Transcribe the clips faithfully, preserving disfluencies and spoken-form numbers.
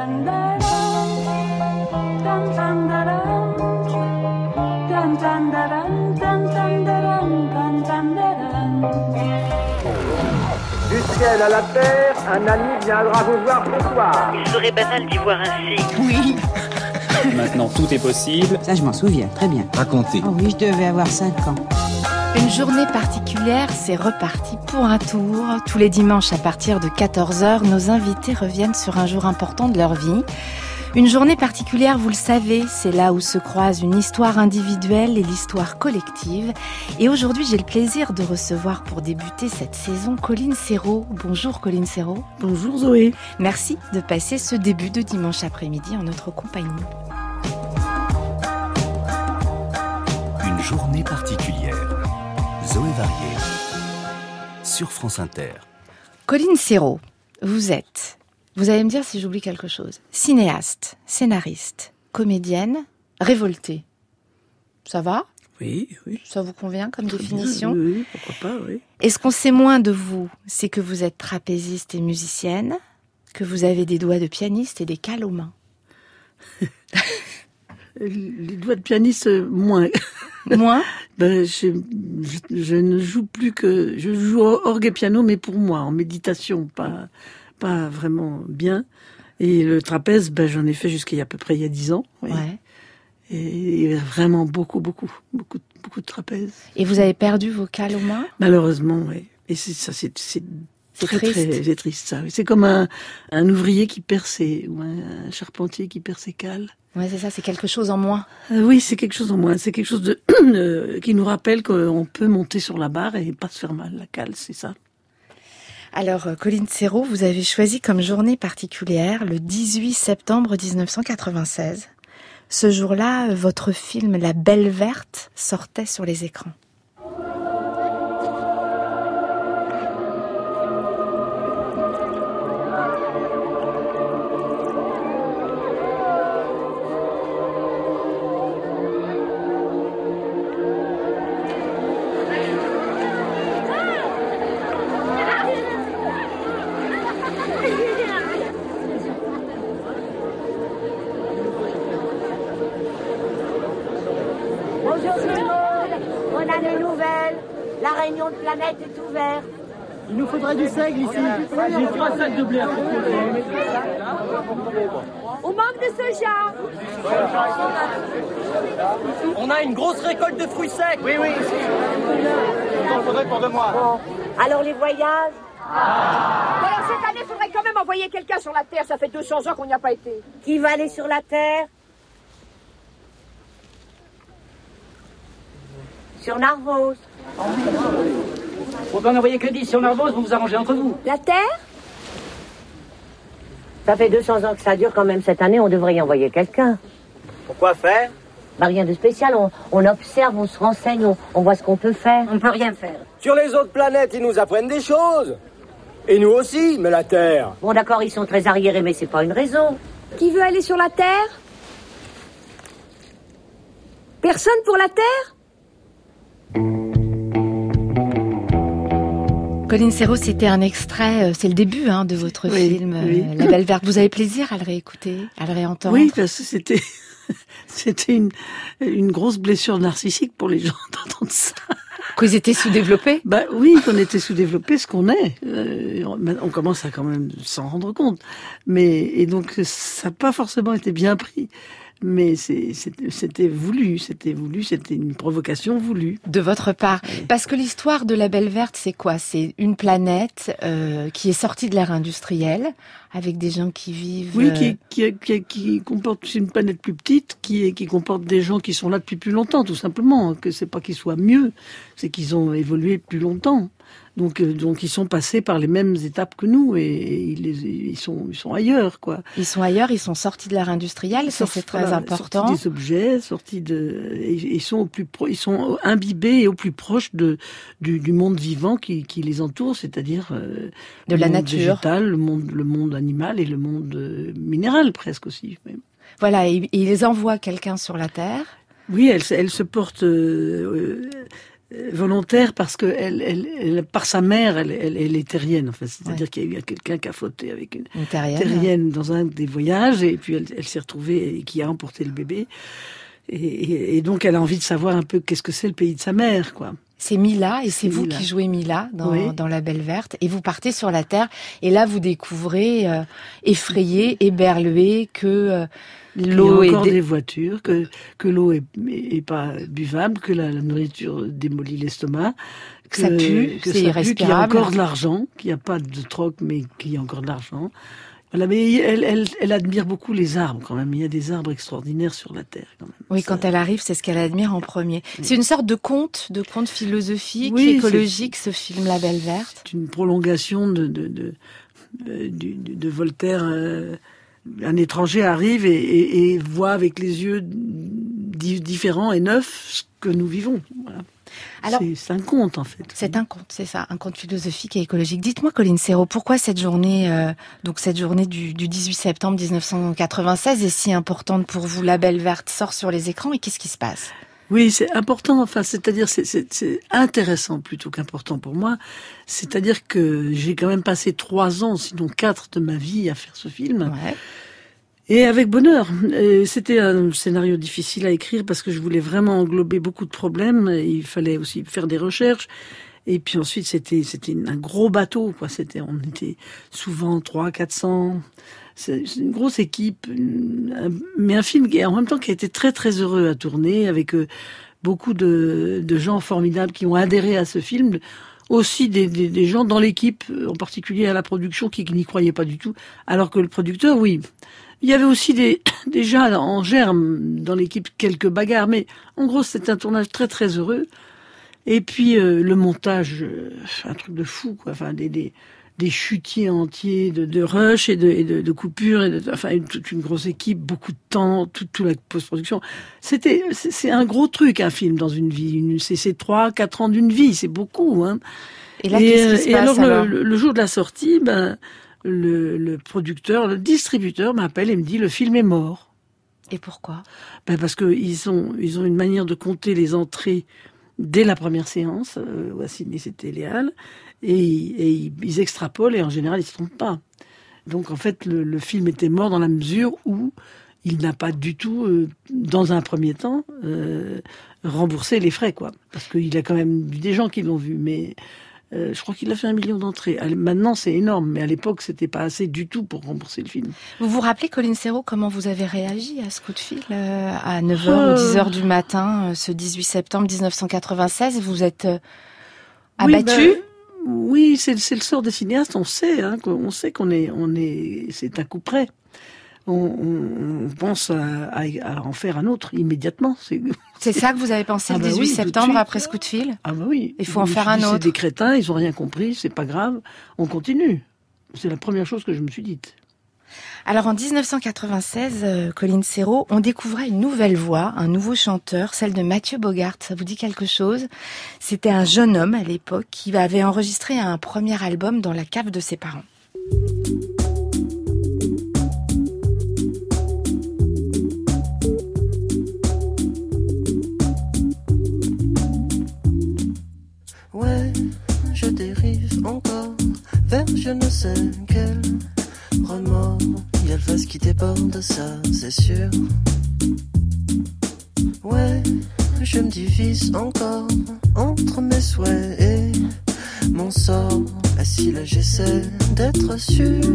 Du ciel à la terre, un ami viendra vous voir ce soir. Il serait banal d'y voir un signe. Oui. Maintenant, tout est possible. Ça, je m'en souviens, très bien. Racontez. Oh oui, je devais avoir cinq ans. Une journée particulière, c'est reparti pour un tour. Tous les dimanches à partir de quatorze heures, nos invités reviennent sur un jour important de leur vie. Une journée particulière, vous le savez, c'est là où se croisent une histoire individuelle et l'histoire collective. Et aujourd'hui, j'ai le plaisir de recevoir pour débuter cette saison Colline Serrault. Bonjour Colline Serrault. Bonjour Zoé. Merci de passer ce début de dimanche après-midi en notre compagnie. Une journée particulière. Zoé Varier. Sur France Inter. Colline Serrault, vous êtes... Vous allez me dire si j'oublie quelque chose. Cinéaste, scénariste, comédienne, révoltée. Ça va ? Oui, oui. Ça vous convient comme définition ? Oui, oui, pourquoi pas, oui. Et ce qu'on sait moins de vous, c'est que vous êtes trapéziste et musicienne, que vous avez des doigts de pianiste et des cales aux mains. Les doigts de pianiste, moins. Moins ? ben, je, je, je ne joue plus que... Je joue orgue et piano, mais pour moi, en méditation, pas... pas vraiment bien. Et le trapèze, ben, j'en ai fait jusqu'à à peu près il y a dix ans. Oui. Ouais. Et, et vraiment beaucoup, beaucoup, beaucoup, beaucoup de trapèze. Et vous avez perdu vos cales aux mains ? Malheureusement, oui. Et c'est ça, c'est, c'est, c'est très, triste. très, c'est triste, ça. C'est comme un, un ouvrier qui perd ses, ou un, un charpentier qui perd ses cales. Ouais, c'est ça, c'est quelque chose en moins. Euh, oui, c'est quelque chose en moins. C'est quelque chose de, euh, qui nous rappelle qu'on peut monter sur la barre et pas se faire mal. La cale, c'est ça. Alors, Colline Serrault, vous avez choisi comme journée particulière le dix-huit septembre dix-neuf cent quatre-vingt-seize. Ce jour-là, votre film La Belle Verte sortait sur les écrans. Bonjour tout le monde, bonne année nouvelle, la réunion de planète est ouverte. Il nous faudrait du seigle ici, j'ai trois sacs de blé à proposer. On manque de soja. On a une grosse récolte de fruits secs. Oui, oui, ici. Il en faudrait pour deux mois. Bon, alors les voyages Ah. Bon, alors cette année, il faudrait quand même envoyer quelqu'un sur la Terre, ça fait deux cents ans qu'on n'y a pas été. Qui va aller sur la Terre? Sur Narvos. Faut pas en envoyer que dix sur Narvos, vous vous arrangez entre vous. La Terre? Ça fait deux cents ans que ça dure quand même cette année, on devrait y envoyer quelqu'un. Pourquoi faire? Bah rien de spécial, on, on observe, on se renseigne, on, on voit ce qu'on peut faire. On peut rien faire. Sur les autres planètes, ils nous apprennent des choses. Et nous aussi, mais la Terre. Bon d'accord, ils sont très arriérés, mais c'est pas une raison. Qui veut aller sur la Terre? Personne pour la Terre? Colline Serrault, c'était un extrait, c'est le début hein, de votre oui, film oui. La Belle Verte. Vous avez plaisir à le réécouter, à le réentendre? Oui, parce que c'était, c'était une, une grosse blessure narcissique pour les gens d'entendre ça. Qu'ils étaient sous-développés? Bah oui, qu'on était sous-développés, ce qu'on est. Euh, on commence à quand même s'en rendre compte. Mais et donc ça n'a pas forcément été bien pris. Mais c'est, c'était, c'était voulu, c'était voulu, c'était une provocation voulue. De votre part. Oui. Parce que l'histoire de la Belle Verte, c'est quoi? C'est une planète euh, qui est sortie de l'ère industrielle, avec des gens qui vivent... Oui, qui, qui, qui, qui comporte, c'est une planète plus petite, qui, qui comporte des gens qui sont là depuis plus longtemps, tout simplement. Que c'est pas qu'ils soient mieux, c'est qu'ils ont évolué plus longtemps. Donc, euh, donc ils sont passés par les mêmes étapes que nous et, et ils, ils sont, ils sont ailleurs, quoi. Ils sont ailleurs, ils sont sortis de l'ère industrielle, ça c'est très voilà, important. Sortis des objets, sortis de, ils sont au plus pro, ils sont imbibés et au plus proche de du, du monde vivant qui, qui les entoure, c'est-à-dire euh, de le la monde nature, végétal, le monde, le monde animal et le monde euh, minéral presque aussi. Même. Voilà, et, et ils envoient quelqu'un sur la Terre. Oui, elle, elle se porte. Euh, volontaire parce que elle, elle, elle, par sa mère, elle, elle, elle est terrienne. En fait. C'est-à-dire ouais. qu'il y a eu quelqu'un qui a flotté avec une, une terrienne, terrienne dans un des voyages et puis elle, elle s'est retrouvée et qui a emporté le bébé. Et, et, et donc elle a envie de savoir un peu qu'est-ce que c'est le pays de sa mère, quoi. C'est Mila, et c'est, c'est vous Mila. Qui jouez Mila dans, oui. dans La Belle Verte. Et vous partez sur la Terre, et là vous découvrez, euh, effrayé, éberlué, que euh, l'eau il y a encore est... des voitures, que, que l'eau est, est pas buvable, que la, la nourriture démolit l'estomac, que, que ça pue, que c'est ça irrespirable. Pue, qu'il y a encore de l'argent, qu'il n'y a pas de troc, mais qu'il y a encore de l'argent. Voilà, mais elle, elle, elle admire beaucoup les arbres quand même. Il y a des arbres extraordinaires sur la Terre quand même. Oui, ça... quand elle arrive, c'est ce qu'elle admire en premier. Oui. C'est une sorte de conte, de conte philosophique, oui, écologique, c'est... ce film La Belle Verte. C'est une prolongation de, de, de, de, de, de Voltaire. Euh, un étranger arrive et, et, et voit avec les yeux différents et neufs ce que nous vivons. Voilà. Alors, c'est, c'est un conte, en fait. C'est un conte, c'est ça, un conte philosophique et écologique. Dites-moi, Colline Serrault, pourquoi cette journée, euh, donc cette journée du, du dix-huit septembre dix-neuf cent quatre-vingt-seize est si importante pour vous? La Belle Verte sort sur les écrans et qu'est-ce qui se passe? Oui, c'est important, enfin, c'est-à-dire, c'est, c'est, c'est intéressant plutôt qu'important pour moi. C'est-à-dire que j'ai quand même passé trois ans, sinon quatre de ma vie à faire ce film. Ouais. Et avec bonheur. Et c'était un scénario difficile à écrire parce que je voulais vraiment englober beaucoup de problèmes. Il fallait aussi faire des recherches. Et puis ensuite, c'était c'était un gros bateau, quoi. C'était, on était souvent trois, quatre cents. C'est une grosse équipe, mais un film qui, en même temps, qui a été très très heureux à tourner, avec beaucoup de, de gens formidables qui ont adhéré à ce film. Aussi des, des, des gens dans l'équipe, en particulier à la production, qui, qui n'y croyaient pas du tout, alors que le producteur, oui. Il y avait aussi des, déjà en germe dans l'équipe quelques bagarres, mais en gros c'était un tournage très très heureux. Et puis euh, le montage, euh, un truc de fou, quoi. Enfin des des, des chutiers entiers de, de rush et de, et de, de coupures, et de, enfin une, toute une grosse équipe, beaucoup de temps, toute tout la post-production. C'était c'est, c'est un gros truc un film dans une vie. Une, c'est c'est trois quatre ans d'une vie, c'est beaucoup. Hein. Et là, et, qu'est-ce qui se et passe, alors, alors le, le jour de la sortie, ben Le, le producteur, le distributeur m'appelle et me dit le film est mort. Et pourquoi? Ben parce que ils ont ils ont une manière de compter les entrées dès la première séance. Euh, à Sydney, c'était Léal, et, et ils, ils extrapolent et en général ils se trompent pas. Donc en fait le, le film était mort dans la mesure où il n'a pas du tout, euh, dans un premier temps, euh, remboursé les frais, quoi. Parce qu'il a quand même eu des gens qui l'ont vu, mais Euh, je crois qu'il a fait un million d'entrées. Maintenant, c'est énorme, mais à l'époque, c'était pas assez du tout pour rembourser le film. Vous vous rappelez, Colline Serrault, comment vous avez réagi à ce coup de fil euh, à neuf heures euh... ou dix heures du matin, euh, ce dix-huit septembre dix-neuf cent quatre-vingt-seize? Vous êtes euh, abattu? Oui, ben, oui c'est, c'est le sort des cinéastes. On sait, hein, on sait qu'on est, on est, c'est un coup près. On, on, on pense à, à, à en faire un autre immédiatement. C'est, c'est ça que vous avez pensé ah le dix-huit bah oui, septembre après ce coup de fil? Ah bah oui. Il faut en faire un autre. C'est des crétins, ils ont rien compris, c'est pas grave, on continue. C'est la première chose que je me suis dite. Alors en dix-neuf cent quatre-vingt-seize, euh, Colline Serrault, on découvrait une nouvelle voix, un nouveau chanteur, celle de Mathieu Bogart. Ça vous dit quelque chose? C'était un jeune homme à l'époque qui avait enregistré un premier album dans la cave de ses parents. Ouais, je dérive encore vers je ne sais quel remords. Il y a le vase qui déborde, ça c'est sûr. Ouais, je me divise encore entre mes souhaits et mon sort. Assis là j'essaie d'être sûr.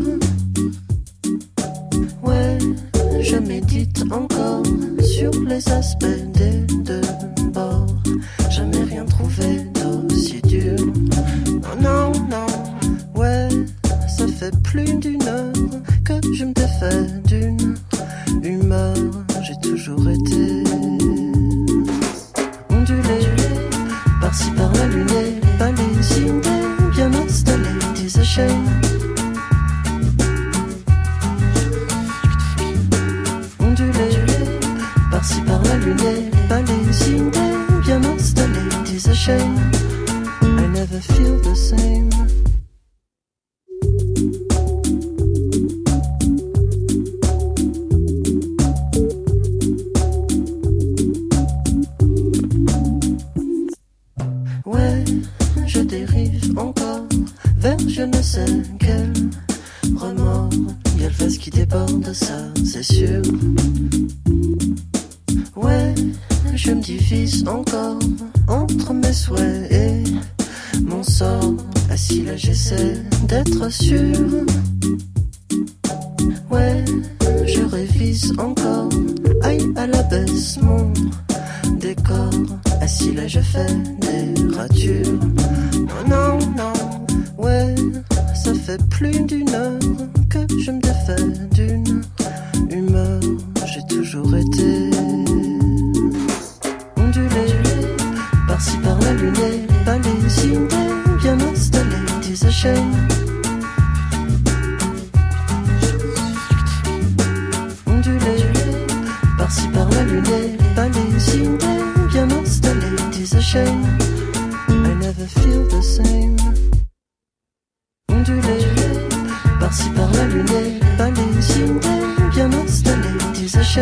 Ouais, je médite encore sur les aspects des deux bords. Jamais rien trouvé d'aussi dur. Non, non, non, ouais, ça fait plus d'une heure que je me défais d'une humeur. J'ai toujours été ondulé, par-ci par-là luné, pas les idées bien installées, des échelles. Ondulé, par-ci par-là luné, pas les idées bien installées, des échelles. I never feel the same. ça c'est sûr. Ouais, je me divise encore entre mes souhaits et mon sort. Assis là j'essaie d'être sûr. Ouais, je révise encore, aïe à la baisse mon décor. Assis là je fais des ratures. Non, non, non, ouais, ça fait plus d'une heure que je me défais d'une humeur. J'ai toujours été ondulé, par-ci par-là luné, balayé, bien installé, désaché. Par-ci par-là luné, balayé, bien installé, désaché. I never feel the same. Ondulé, par-ci par-là luné, balayé, bien installé, désaché.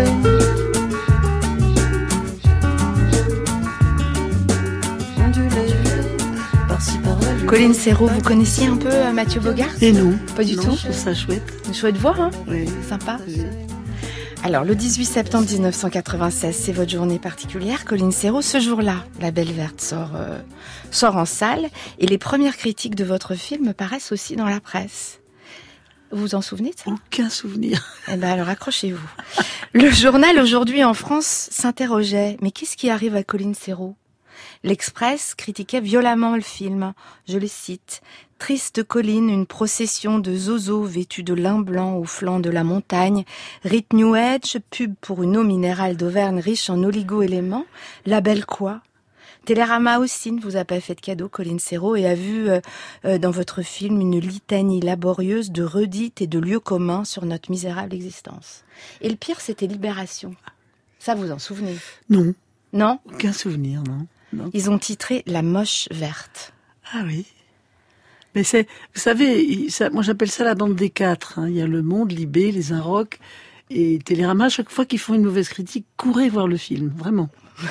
Ondulé, par-ci par-là luné. Colline Serrault, vous connaissiez un peu euh, Mathieu Bogart ? Et non. Pas du non, tout. Je trouve ça chouette. Une chouette voix, hein ? Oui. Sympa. Oui. Alors, le dix-huit septembre dix-neuf cent quatre-vingt-seize, c'est votre journée particulière. Colline Serrault, ce jour-là, La Belle Verte sort, euh, sort en salle et les premières critiques de votre film paraissent aussi dans la presse. Vous vous en souvenez de ça ? Aucun souvenir. Eh ben alors, accrochez-vous. Le journal Aujourd'hui en France s'interrogeait, mais qu'est-ce qui arrive à Colline Serrault ? L'Express critiquait violemment le film. Je le cite. « Triste colline, une procession de zozos vêtus de lin blanc au flanc de la montagne. Rite New Age, pub pour une eau minérale d'Auvergne riche en oligo-éléments. Label quoi ?» Télérama aussi ne vous a pas fait de cadeau, Colline Serrault, et a vu euh, euh, dans votre film une litanie laborieuse de redites et de lieux communs sur notre misérable existence. Et le pire, c'était Libération. Ça, vous en souvenez ? Non. Non ? Aucun souvenir, non. non. Ils ont titré La Moche Verte. Ah oui. Mais c'est, vous savez, ça, moi j'appelle ça la bande des quatre. Hein. Il y a Le Monde, Libé, Les Inrocks et Télérama. Chaque fois qu'ils font une mauvaise critique, courez voir le film, vraiment.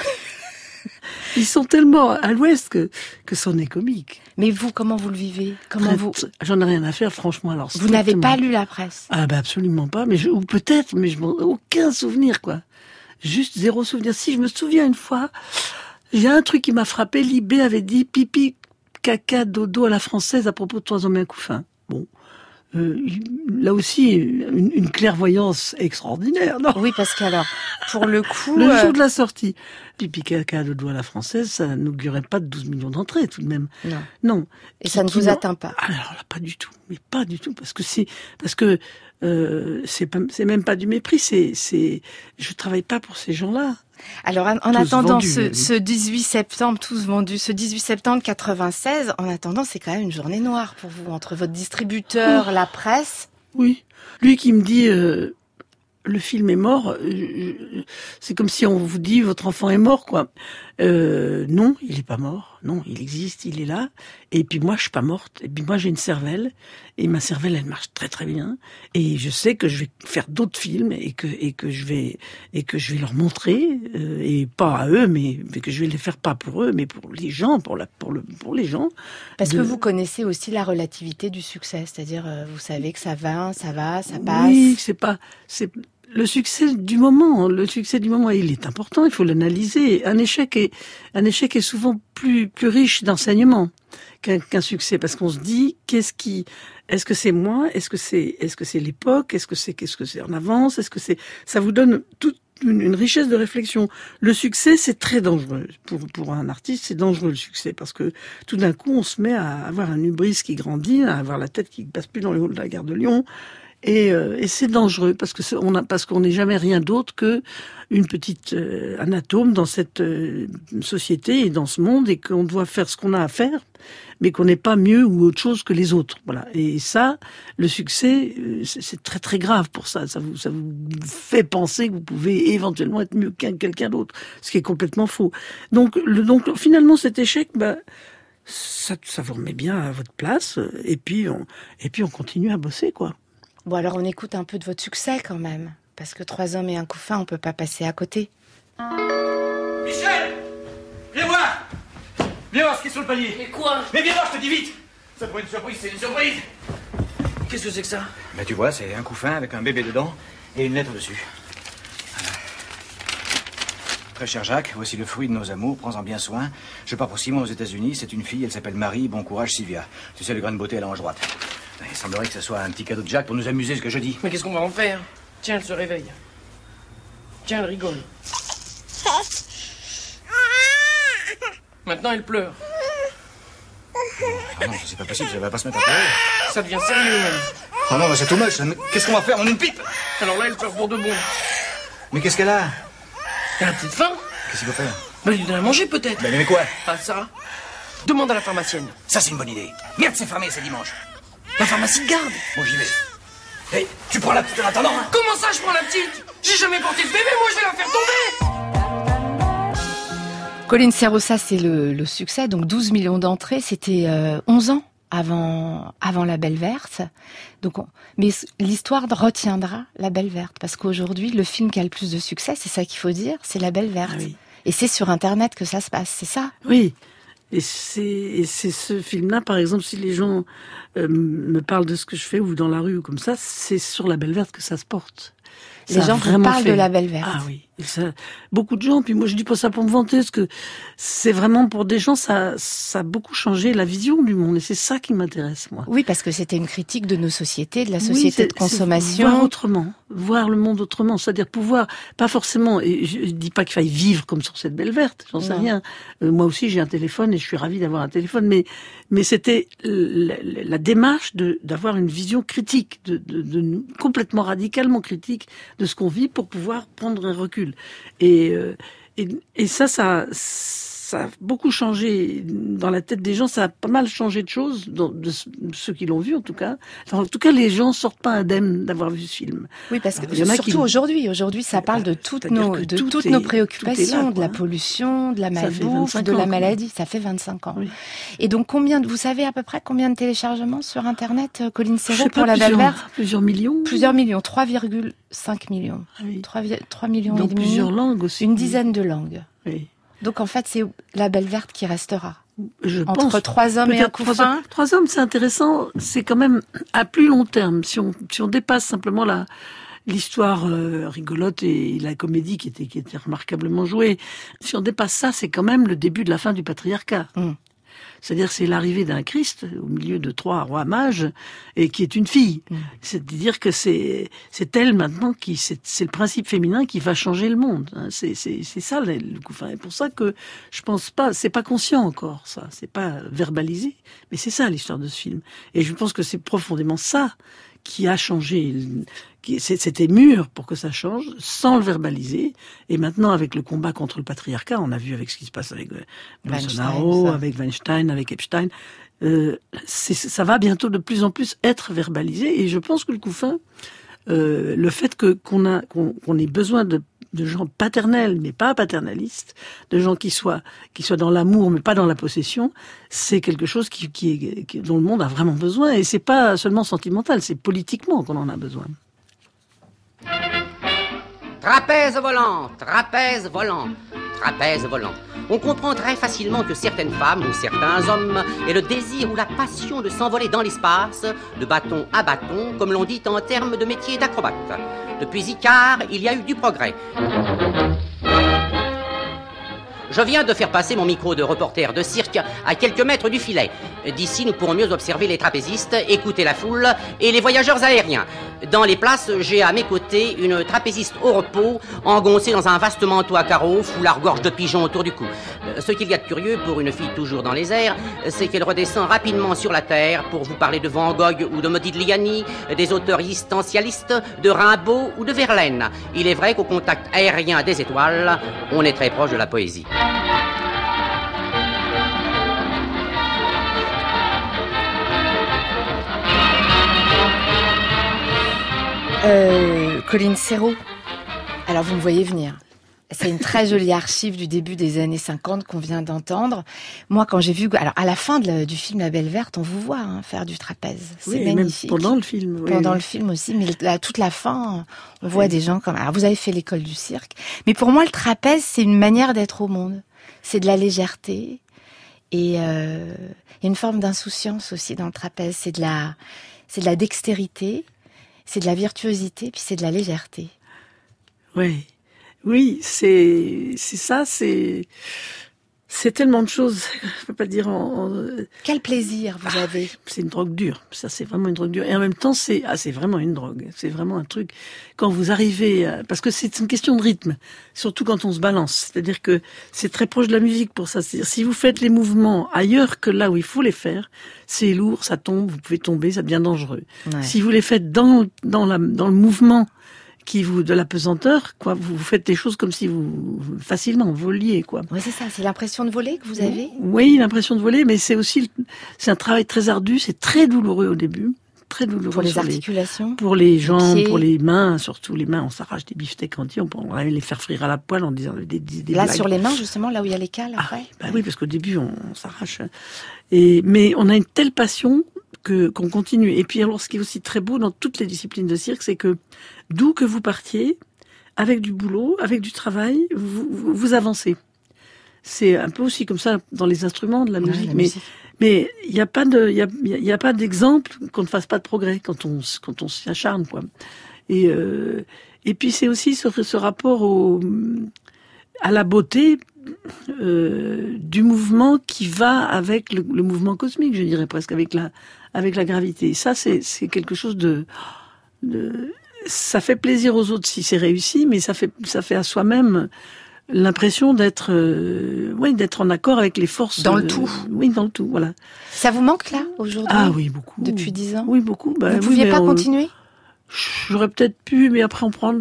Ils sont tellement à l'ouest que, que c'en est comique. Mais vous, comment vous le vivez ? Comment Très, vous J'en ai rien à faire, franchement. Alors, vous n'avez pas lu la presse ? Ah ben absolument pas. Mais je, ou peut-être, mais je m'en aucun souvenir, quoi. Juste zéro souvenir. Si je me souviens une fois, il y a un truc qui m'a frappé. Libé avait dit pipi, caca, dodo à la française à propos de Trois hommes et un couffin. Bon. Euh, là aussi, une, une clairvoyance extraordinaire, non ? Oui, parce qu'alors, pour le coup... Le euh... jour de la sortie, pipi, caca, dodo à la française, ça n'augurait pas de douze millions d'entrées, tout de même. Non. Non. Et ça ne vous atteint pas ? Alors là, pas du tout. Mais pas du tout. Parce que c'est, parce que, euh, c'est pas, c'est même pas du mépris, c'est, c'est, je travaille pas pour ces gens-là. Alors, en, en tous attendant vendus, ce, oui. ce dix-huit septembre, tous vendus, ce dix-huit septembre quatre-vingt-seize, en attendant, c'est quand même une journée noire pour vous, entre votre distributeur, oh. la presse. Oui. Lui qui me dit, euh, le film est mort, euh, c'est comme si on vous dit, votre enfant est mort, quoi. Euh, non, il est pas mort. Non, il existe, il est là. Et puis moi, je suis pas morte. Et puis moi, j'ai une cervelle. Et ma cervelle, elle marche très très bien. Et je sais que je vais faire d'autres films et que et que je vais et que je vais leur montrer euh, et pas à eux, mais, mais que je vais les faire pas pour eux, mais pour les gens, pour la pour le pour les gens. Parce de... que vous connaissez aussi la relativité du succès, c'est-à-dire euh, vous savez que ça va, ça va, ça passe. Oui, c'est pas c'est le succès du moment, le succès du moment, il est important, il faut l'analyser. Un échec est, un échec est souvent plus, plus riche d'enseignement qu'un, qu'un succès, parce qu'on se dit, qu'est-ce qui, est-ce que c'est moi, est-ce que c'est, est-ce que c'est l'époque, est-ce que c'est, qu'est-ce que c'est en avance, est-ce que c'est, ça vous donne toute une, une richesse de réflexion. Le succès, c'est très dangereux. Pour, pour un artiste, c'est dangereux le succès, parce que tout d'un coup, on se met à avoir un hubris qui grandit, à avoir la tête qui passe plus dans le haut de la gare de Lyon. Et, euh, et c'est dangereux parce que c'est, on a parce qu'on n'est jamais rien d'autre que une petite euh, un atome dans cette euh, société et dans ce monde, et qu'on doit faire ce qu'on a à faire, mais qu'on n'est pas mieux ou autre chose que les autres. Voilà. Et ça, le succès, euh, c'est, c'est très très grave pour ça. Ça vous ça vous fait penser que vous pouvez éventuellement être mieux qu'un quelqu'un d'autre, ce qui est complètement faux. Donc le, donc finalement cet échec, bah ça ça vous remet bien à votre place, et puis on et puis on continue à bosser, quoi. Bon, alors on écoute un peu de votre succès quand même, parce que Trois hommes et un couffin, on peut pas passer à côté. Michel, viens voir. Viens voir ce qui est sur le panier. Mais quoi? Mais viens voir, je te dis vite. Ça pour une surprise, c'est une surprise. Qu'est-ce que c'est que ça? Ben tu vois, c'est un couffin avec un bébé dedans. Et une lettre dessus. Très cher Jacques, voici le fruit de nos amours, prends-en bien soin. Je pars pour six mois aux États-Unis, c'est une fille, elle s'appelle Marie, bon courage Sylvia. Tu sais, le grain de beauté à la hanche droite. Il semblerait que ce soit un petit cadeau de Jacques pour nous amuser, ce que je dis. Mais qu'est-ce qu'on va en faire? Tiens, elle se réveille. Tiens, elle rigole. Maintenant, elle pleure. Ah non, c'est pas possible, ça va pas se mettre à pleurer. Ça devient sérieux, même. Oh non, c'est tout moche. Qu'est-ce qu'on va faire? On a une pipe. Alors là, elle pleure pour de bon. Mais qu'est-ce qu'elle a? Elle a peut-être faim. Qu'est-ce qu'il faut faire? Bah, lui donner à manger, peut-être. Ben, mais quoi? Ah, ça? Demande à la pharmacienne. Ça, c'est une bonne idée. Merde, c'est fermé, c'est dimanche. La pharmacie de garde. Bon, j'y vais. Hé, hey, tu prends la petite en attendant, hein? Comment ça, je prends la petite? J'ai jamais porté de bébé, moi, je vais la faire tomber. Colline Serrault, ça, c'est le, le succès. Donc, douze millions d'entrées. C'était euh, onze ans avant, avant La Belle Verte. Donc, on... Mais l'histoire retiendra La Belle Verte. Parce qu'aujourd'hui, le film qui a le plus de succès, c'est ça qu'il faut dire, c'est La Belle Verte. Ah oui. Et c'est sur Internet que ça se passe, c'est ça? Oui. Et c'est, et c'est ce film-là, par exemple, si les gens euh, me parlent de ce que je fais, ou dans la rue, ou comme ça, c'est sur La Belle Verte que ça se porte. Les gens vous parlent fait... de La Belle Verte. Ah oui. Et ça, beaucoup de gens, puis moi je dis pas ça pour me vanter, parce que c'est vraiment pour des gens, ça, ça a beaucoup changé la vision du monde, et c'est ça qui m'intéresse, moi. Oui, parce que c'était une critique de nos sociétés, de la société oui, de consommation. Voir autrement, voir le monde autrement, c'est-à-dire pouvoir, pas forcément, et je, je dis pas qu'il faille vivre comme sur cette Belle Verte, j'en sais non. rien. Euh, moi aussi j'ai un téléphone, et je suis ravie d'avoir un téléphone, mais, mais c'était la, la, la démarche de, d'avoir une vision critique, de, de, de, complètement radicalement critique de ce qu'on vit pour pouvoir prendre un recul. Et, euh, et, et ça, ça, ça a beaucoup changé dans la tête des gens. Ça a pas mal changé de choses, dans, de, de ceux qui l'ont vu en tout cas. Enfin, en tout cas, les gens sortent pas indemnes d'avoir vu ce film. Oui, parce que Alors, surtout qui... aujourd'hui, aujourd'hui, ça parle de toutes nos, de tout toutes est, nos préoccupations, là, de la pollution, de la malbouffe, de la ans, maladie. Ça fait vingt-cinq ans. Oui. Et donc, combien, de, vous savez à peu près combien de téléchargements sur Internet, Colline Serrault, pour La Belle Verte? Plusieurs millions. Plusieurs millions, trois virgule cinq millions. Ah oui. trois millions dans et demi. Plusieurs langues aussi. Une dizaine de langues. Oui. Donc en fait, c'est La Belle Verte qui restera. Je Entre pense, trois hommes et un couffin. Trois, trois hommes, c'est intéressant. C'est quand même à plus long terme. Si on, si on dépasse simplement la, l'histoire euh, rigolote et la comédie qui était, qui était remarquablement jouée, si on dépasse ça, c'est quand même le début de la fin du patriarcat. Mm. C'est-à-dire c'est l'arrivée d'un Christ au milieu de trois rois mages et qui est une fille. Mmh. C'est-à-dire que c'est c'est elle maintenant qui c'est, c'est le principe féminin qui va changer le monde. Hein. C'est c'est c'est ça le, le coup. Enfin, c'est pour ça que je pense pas, c'est pas conscient encore ça, c'est pas verbalisé, mais c'est ça l'histoire de ce film. Et je pense que c'est profondément ça qui a changé. Qui, c'était mûr pour que ça change, sans le verbaliser. Et maintenant, avec le combat contre le patriarcat, on a vu avec ce qui se passe avec Bolsonaro, avec Weinstein, avec Epstein, euh, c'est, ça va bientôt de plus en plus être verbalisé. Et je pense que le couffin, euh, le fait que qu'on a qu'on, qu'on ait besoin de de gens paternels, mais pas paternalistes, de gens qui soient qui soient dans l'amour, mais pas dans la possession, c'est quelque chose qui, qui est, qui, dont le monde a vraiment besoin. Et c'est pas seulement sentimental, c'est politiquement qu'on en a besoin. Trapèze volant, trapèze volant, trapèze volant. On comprend très facilement que certaines femmes ou certains hommes aient le désir ou la passion de s'envoler dans l'espace, de bâton à bâton, comme l'on dit en termes de métier d'acrobate. Depuis Icare, il y a eu du progrès. Je viens de faire passer mon micro de reporter de cirque à quelques mètres du filet. D'ici, nous pourrons mieux observer les trapézistes, écouter la foule et les voyageurs aériens. Dans les places, j'ai à mes côtés une trapéziste au repos, engoncée dans un vaste manteau à carreaux, foulard-gorge de pigeon autour du cou. Ce qu'il y a de curieux pour une fille toujours dans les airs, c'est qu'elle redescend rapidement sur la terre pour vous parler de Van Gogh ou de Modigliani, des auteurs existentialistes, de Rimbaud ou de Verlaine. Il est vrai qu'au contact aérien des étoiles, on est très proche de la poésie. Euh, Colline Serrault, alors vous me voyez venir. C'est une très jolie archive du début des années cinquante qu'on vient d'entendre. Moi, quand j'ai vu... Alors, à la fin de la, du film La Belle Verte, on vous voit hein, faire du trapèze. C'est oui, magnifique. Même pendant le film. Oui, pendant oui. le film aussi, mais la, toute la fin, on voit oui. des gens comme... Alors, vous avez fait l'école du cirque. Mais pour moi, le trapèze, c'est une manière d'être au monde. C'est de la légèreté. Et euh, il y a une forme d'insouciance aussi dans le trapèze. C'est de la, c'est de la dextérité. C'est de la virtuosité, puis c'est de la légèreté. Oui, oui, c'est c'est ça, c'est c'est tellement de choses. Je peux pas dire. En, en... Quel plaisir vous avez. Ah, c'est une drogue dure. Ça, c'est vraiment une drogue dure. Et en même temps, c'est ah, c'est vraiment une drogue. C'est vraiment un truc. Quand vous arrivez, à... parce que c'est une question de rythme, surtout quand on se balance. C'est-à-dire que c'est très proche de la musique pour ça. C'est-à-dire si vous faites les mouvements ailleurs que là où il faut les faire, c'est lourd, ça tombe, vous pouvez tomber, ça devient dangereux. Ouais. Si vous les faites dans dans la dans le mouvement qui vous de la pesanteur, quoi, vous faites des choses comme si vous facilement voliez, quoi. Oui, c'est ça. C'est l'impression de voler que vous avez. Oui, l'impression de voler, mais c'est aussi c'est un travail très ardu, c'est très douloureux au début, très douloureux pour les articulations, les, pour les jambes, pour les mains, surtout les mains. On s'arrache des beefsteaks entiers, on pourrait les faire frire à la poêle en disant des, des, des là blagues. Sur les mains justement, là où il y a les cales après. Ah, bah oui, parce qu'au début on, on s'arrache. Et mais on a une telle passion que qu'on continue. Et puis alors, ce qui est aussi très beau dans toutes les disciplines de cirque, c'est que d'où que vous partiez, avec du boulot, avec du travail, vous, vous, vous avancez. C'est un peu aussi comme ça dans les instruments de la ouais, musique, la mais musique. mais il n'y a pas de il y a il y a pas d'exemple qu'on ne fasse pas de progrès quand on quand on s'y acharne, quoi. Et euh, et puis c'est aussi ce, ce rapport au à la beauté euh, du mouvement qui va avec le, le mouvement cosmique, je dirais presque, avec la avec la gravité. Ça, c'est c'est quelque chose de, de ça fait plaisir aux autres si c'est réussi, mais ça fait ça fait à soi-même l'impression d'être euh, oui d'être en accord avec les forces dans euh, le tout. Oui, dans le tout, voilà. Ça vous manque là aujourd'hui? Ah oui, beaucoup. Depuis dix ans. Oui, beaucoup. Bah, vous ne oui, pouviez pas on, continuer? J'aurais peut-être pu, mais après on prend.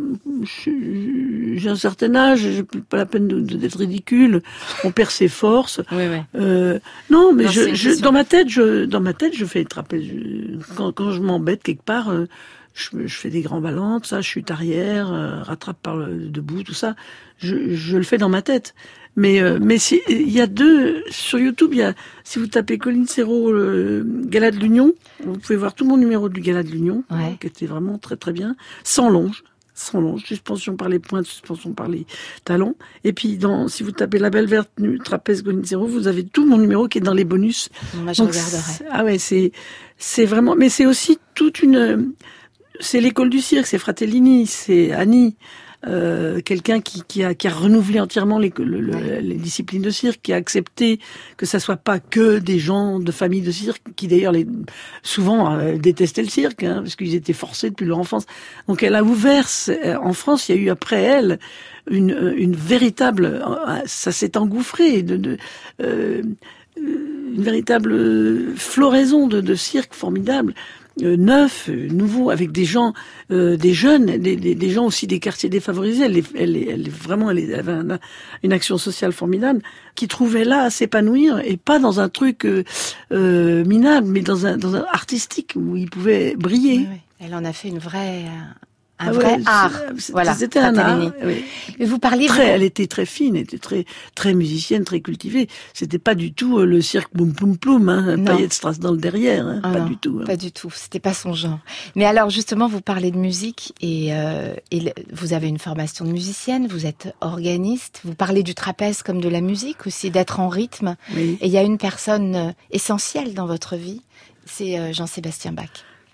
J'ai un certain âge, j'ai pas la peine de, de, d'être ridicule. On perd ses forces. Oui, oui. Euh, non, mais non, je, je, dans ma tête, je, dans ma tête, je fais le trapèze. Quand, quand je m'embête quelque part, euh, je, je fais des grands ballons, ça, je chute arrière, euh, rattrape par le debout, tout ça. Je, je le fais dans ma tête. Mais euh, mais il y a deux sur YouTube. Il y a si vous tapez Colline Serrault le Gala de l'Union, vous pouvez voir tout mon numéro du Gala de l'Union, ouais. qui était vraiment très très bien, sans longe, sans longe, suspension par les pointes, suspension par les talons. Et puis dans si vous tapez La Belle Verte Trapèze Colline Serrault, vous avez tout mon numéro qui est dans les bonus. Moi, je Donc, regarderai. Ah ouais, c'est c'est vraiment. Mais c'est aussi toute une. C'est l'école du cirque, c'est Fratellini, c'est Annie. Euh, quelqu'un qui, qui, a, qui a renouvelé entièrement les, le, le, ouais. les disciplines de cirque, qui a accepté que ça soit pas que des gens de famille de cirque, qui d'ailleurs les, souvent euh, détestaient le cirque, hein, parce qu'ils étaient forcés depuis leur enfance. Donc elle a ouvert, en France, il y a eu après elle une, une véritable, ça s'est engouffré, de, de, euh, une véritable floraison de, de cirque formidable. Euh, neuf, euh, nouveau, avec des gens, euh, des jeunes, des, des, des gens aussi des quartiers défavorisés. Elle, elle, elle, vraiment, elle avait un, une action sociale formidable, qui trouvait là à s'épanouir et pas dans un truc euh, euh, minable, mais dans un, dans un artistique où il pouvait briller. Oui, oui. Elle en a fait une vraie. Un ah vrai ouais, art. C'était, voilà, c'était un art. Oui. Et vous parliez. Très, de... Elle était très fine, elle était très, très musicienne, très cultivée. C'était pas du tout euh, le cirque boum boum ploum, hein, paillettes strass dans le derrière, hein, ah pas non, du tout. Hein. Pas du tout. C'était pas son genre. Mais alors justement, vous parlez de musique et, euh, et vous avez une formation de musicienne, vous êtes organiste, vous parlez du trapèze comme de la musique aussi, d'être en rythme. Oui. Et il y a une personne essentielle dans votre vie, c'est Jean-Sébastien Bach.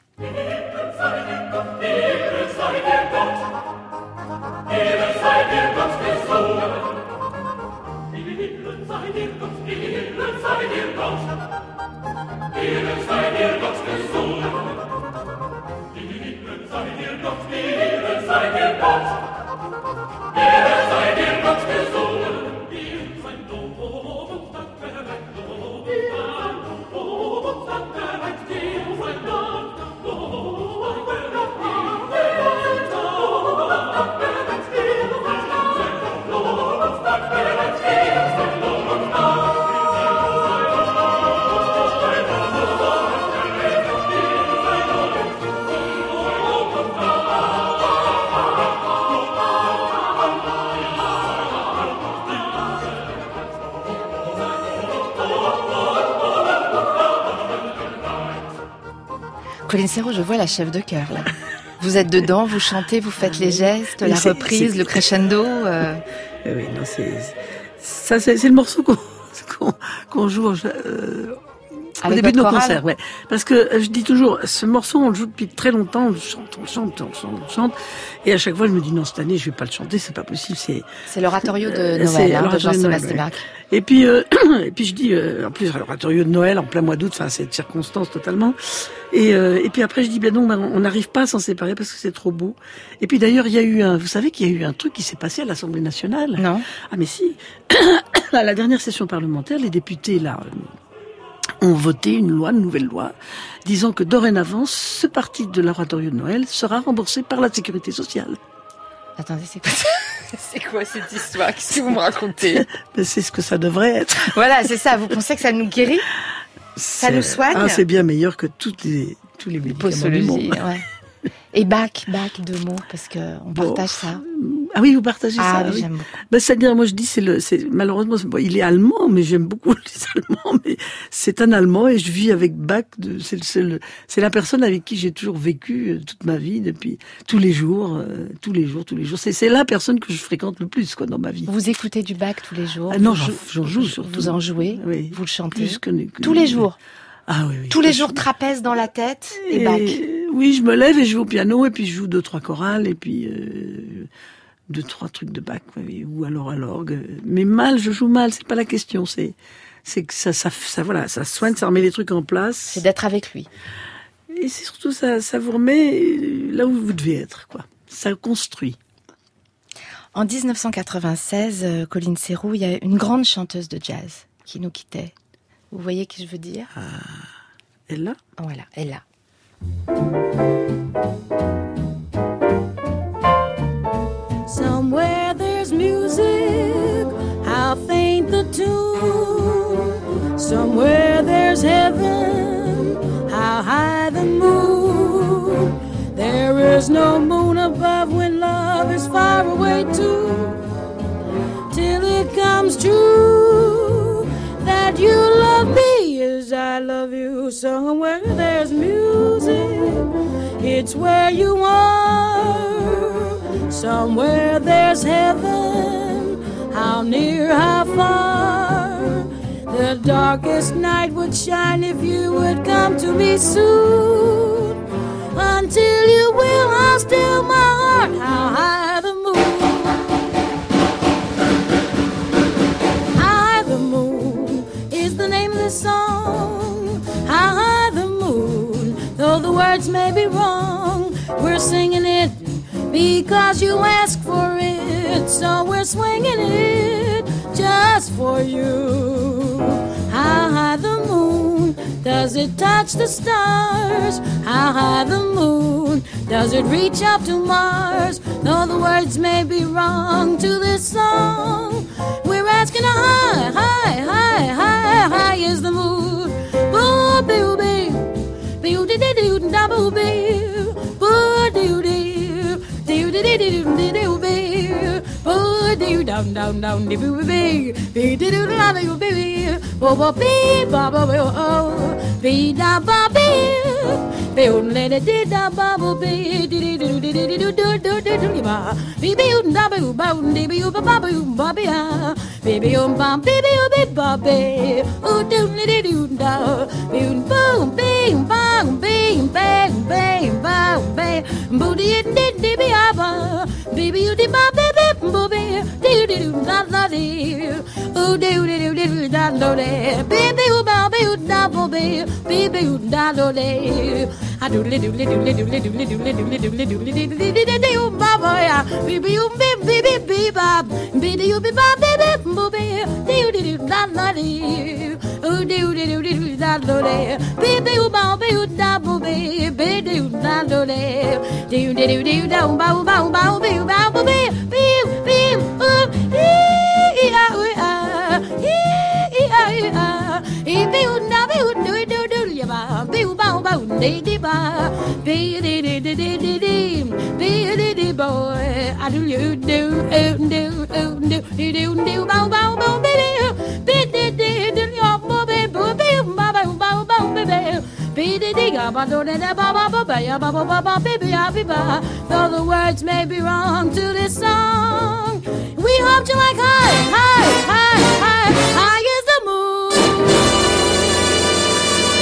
Colline Serrault, je vois la chef de chœur, là. Vous êtes dedans, vous chantez, vous faites les gestes, la c'est, reprise, c'est... le crescendo. Euh... Oui, non, c'est ça, c'est, c'est le morceau qu'on, qu'on, qu'on joue. Euh, Avec au début de nos chorale. concerts, ouais. Parce que euh, je dis toujours, ce morceau, on le joue depuis très longtemps, on le chante, on le chante, on le chante, on le chante. Et à chaque fois, je me dis, non, cette année, je vais pas le chanter, c'est pas possible, c'est... C'est l'oratorio de Euh, Noël, c'est hein, de l'oratorio de Noël, Jean-Sébastien Bach. ouais. Et puis, euh, et puis je dis, euh, en plus, l'oratorio de Noël, en plein mois d'août, enfin, c'est de circonstance totalement. Et, euh, et puis après, je dis, ben non, ben, on n'arrive pas à s'en séparer parce que c'est trop beau. Et puis d'ailleurs, il y a eu un, vous savez qu'il y a eu un truc qui s'est passé à l'Assemblée nationale. Non. Ah, mais si. À la dernière session parlementaire, les députés, là, ont voté une loi, une nouvelle loi, disant que dorénavant, ce parti de l'oratorio de Noël sera remboursé par la sécurité sociale. Attendez, c'est quoi ça? C'est quoi cette histoire? Qu'est-ce que vous me racontez? C'est ce que ça devrait être. Voilà, c'est ça. Vous pensez que ça nous guérit? Ça C'est- nous soigne? Ah, c'est bien meilleur que toutes les, tous les médicaments du Posologie, monde. ouais. Et Bach, Bach, deux mots, parce que on Bon. partage ça. Ah oui, vous partagez Ah ça. oui, j'aime beaucoup. Ben, c'est-à-dire, moi je dis, c'est le, c'est malheureusement, c'est- bon, il est allemand, mais j'aime beaucoup les Allemands. Mais c'est un Allemand et je vis avec Bach. De, c'est, le- c'est, le- c'est la personne avec qui j'ai toujours vécu euh, toute ma vie, depuis tous les jours, euh, tous les jours, tous les jours. C'est, c'est la personne que je fréquente le plus, quoi, dans ma vie. Vous écoutez du Bach tous les jours? Ah non, Vous j'en, jou- j'en joue surtout. Vous en jouez? Oui. Vous le chantez? Plus que- que- Tous les jours? Ah oui, oui. Tous les Je- jours trapèze dans la tête et Et- Bach. Oui, je me lève et je joue au piano et puis je joue deux trois chorales et puis euh, deux trois trucs de Bach, oui, ou alors à l'orgue. Mais mal, je joue mal, c'est pas la question. C'est c'est que ça, ça, ça, voilà, ça soigne, ça remet les trucs en place. C'est d'être avec lui. Et c'est surtout ça, ça vous remet là où vous devez être, quoi. Ça construit. En dix-neuf cent quatre-vingt-seize, euh, Colline Serroux, il y a une grande chanteuse de jazz qui nous quittait. Vous voyez qui je veux dire? Ah, elle là? Voilà, elle là. Somewhere there's music, how faint the tune. Somewhere there's heaven, how high the moon. There is no moon above when love is far away too. Till it comes true that you love me as I love you. Somewhere there's music, it's where you are. Somewhere there's heaven, how near, how far. The darkest night would shine if you would come to me soon. Until you will, I'll still my heart, how high the moon. High the moon is the name of the song. How high the moon, though the words may be wrong, we're singing it because you asked for it, so we're swinging it just for you. How high the moon, does it touch the stars? How high the moon, does it reach up to Mars? Though the words may be wrong to this song, we're asking how high, high, high, high, high is the moon. Boo, boo, boo, boo, dee, dee, doo, da, boo, boo, boo, doo, dee. Do do do do do do do oh do down down down do do be be do do da do be bo bo be ba ba oh be da ba be be un le de da ba bo be do do do do do do do do do ba be be un da ba ba un de be ba ba ba be ah baby um ba baby be ba be oh do do do da be un boom bing bang bing bang bang bang bang booty did did be ah baby you did ba baby booby do do da da do oh do do do da do de baby you ba baby da booby baby you da do de I do do do do do do do do do do do do do baba ya baby you baby baby ba baby you be ba baby booby do do do da da do oh do do do do da do de baby you ba baby da booby baby you da do de do do do do da ba ba ba baby ba booby beep beep oh ee ah ah ee ah ah ee be na be do do do ya ba be ba ba de de ba be de de de de de de be de de boy I do you do do do do do do ba ba ba baby be de de de ya ba be be ba ba ba ba baby be de de ga ba do de ba ba ba ba ya ba ba ba ba baby ya be ba though the words may be wrong to this song we hope you like high high high high high is the moon.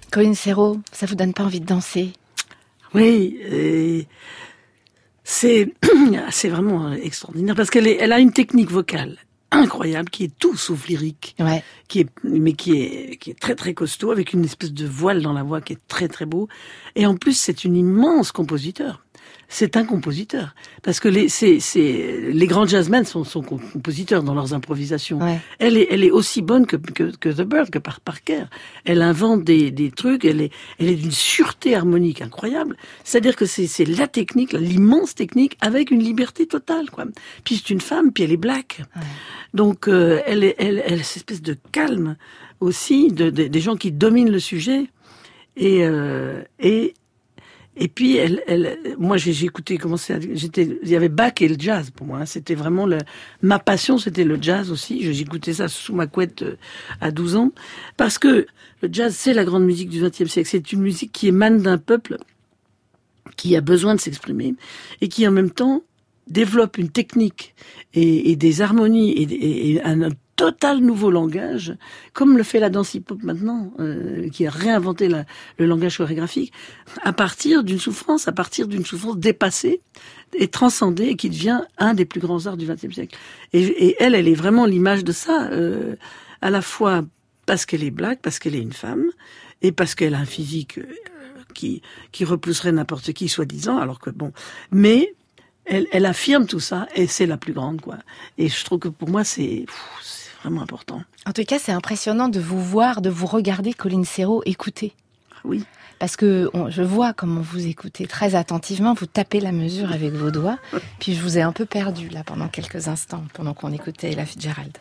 Colin Serrault, ça vous donne pas envie de danser? Oui, et c'est c'est vraiment extraordinaire parce qu'elle est, elle a une technique vocale incroyable qui est tout sauf lyrique, ouais. qui est mais qui est qui est très très costaud avec une espèce de voile dans la voix qui est très très beau. Et en plus, c'est une immense compositeur. C'est un compositeur parce que les c'est c'est les grands jazzmen sont sont compositeurs dans leurs improvisations. Ouais. Elle est elle est aussi bonne que que que The Bird, que par Parker. Elle invente des des trucs, elle est elle est d'une sûreté harmonique incroyable. C'est-à-dire que c'est c'est la technique, l'immense technique avec une liberté totale quoi. Puis c'est une femme, puis elle est black. Ouais. Donc euh, elle est elle elle cette espèce de calme aussi de, de des gens qui dominent le sujet et euh, et Et puis, elle, elle, moi, j'ai, j'ai écouté, commencé à, j'étais, il y avait Bach et le jazz pour moi. Hein, c'était vraiment le, ma passion, c'était le jazz aussi. J'écoutais ça sous ma couette à douze ans, parce que le jazz, c'est la grande musique du vingtième siècle. C'est une musique qui émane d'un peuple qui a besoin de s'exprimer et qui, en même temps, développe une technique et, et des harmonies et, et, et un total nouveau langage, comme le fait la danse hip-hop maintenant, euh, qui a réinventé la, le langage chorégraphique, à partir d'une souffrance, à partir d'une souffrance dépassée et transcendée, et qui devient un des plus grands arts du vingtième siècle. Et, et elle, elle est vraiment l'image de ça, euh, à la fois parce qu'elle est black, parce qu'elle est une femme, et parce qu'elle a un physique euh, qui, qui repousserait n'importe qui, soi-disant, alors que bon, mais elle, elle affirme tout ça, et c'est la plus grande, quoi. Et je trouve que pour moi, c'est... Pff, vraiment important. En tout cas, c'est impressionnant de vous voir, de vous regarder, Colin Serrault, écouter. Oui. Parce que on, je vois comment vous écoutez très attentivement, vous tapez la mesure avec vos doigts, puis je vous ai un peu perdu là pendant quelques instants, pendant qu'on écoutait Ella Fitzgerald.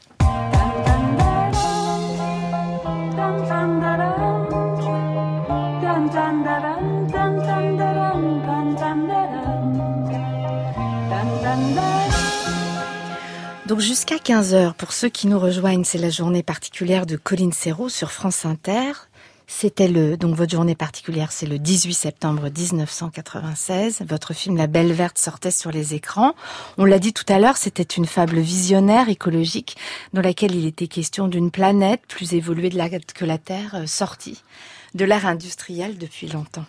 Donc jusqu'à quinze heures, pour ceux qui nous rejoignent, c'est la journée particulière de Colin Serrault sur France Inter. C'était le, donc votre journée particulière, c'est le dix-huit septembre dix-neuf cent quatre-vingt-seize. Votre film La Belle Verte sortait sur les écrans. On l'a dit tout à l'heure, c'était une fable visionnaire, écologique, dans laquelle il était question d'une planète plus évoluée de la, que la Terre, sortie de l'ère industrielle depuis longtemps.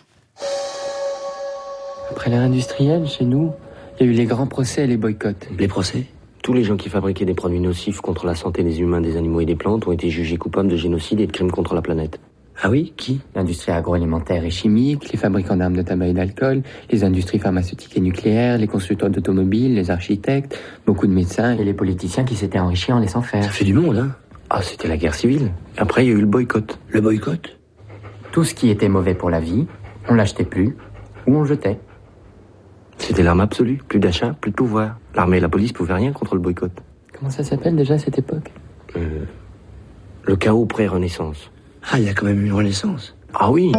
Après l'ère industrielle, chez nous, il y a eu les grands procès et les boycotts. Les procès ? Tous les gens qui fabriquaient des produits nocifs contre la santé des humains, des animaux et des plantes ont été jugés coupables de génocide et de crimes contre la planète. Ah oui, qui ? L'industrie agroalimentaire et chimique, les fabricants d'armes de tabac et d'alcool, les industries pharmaceutiques et nucléaires, les constructeurs d'automobiles, les architectes, beaucoup de médecins et les politiciens qui s'étaient enrichis en laissant faire. Ça fait du monde, hein ? Ah, c'était la guerre civile. Après, il y a eu le boycott. Le boycott ? Tout ce qui était mauvais pour la vie, on l'achetait plus ou on le jetait. C'était l'arme absolue. Plus d'achat, plus de pouvoir. L'armée et la police pouvaient rien contre le boycott. Comment ça s'appelle déjà cette époque ? euh, Le chaos pré-renaissance. Ah, il y a quand même une renaissance. Ah oui.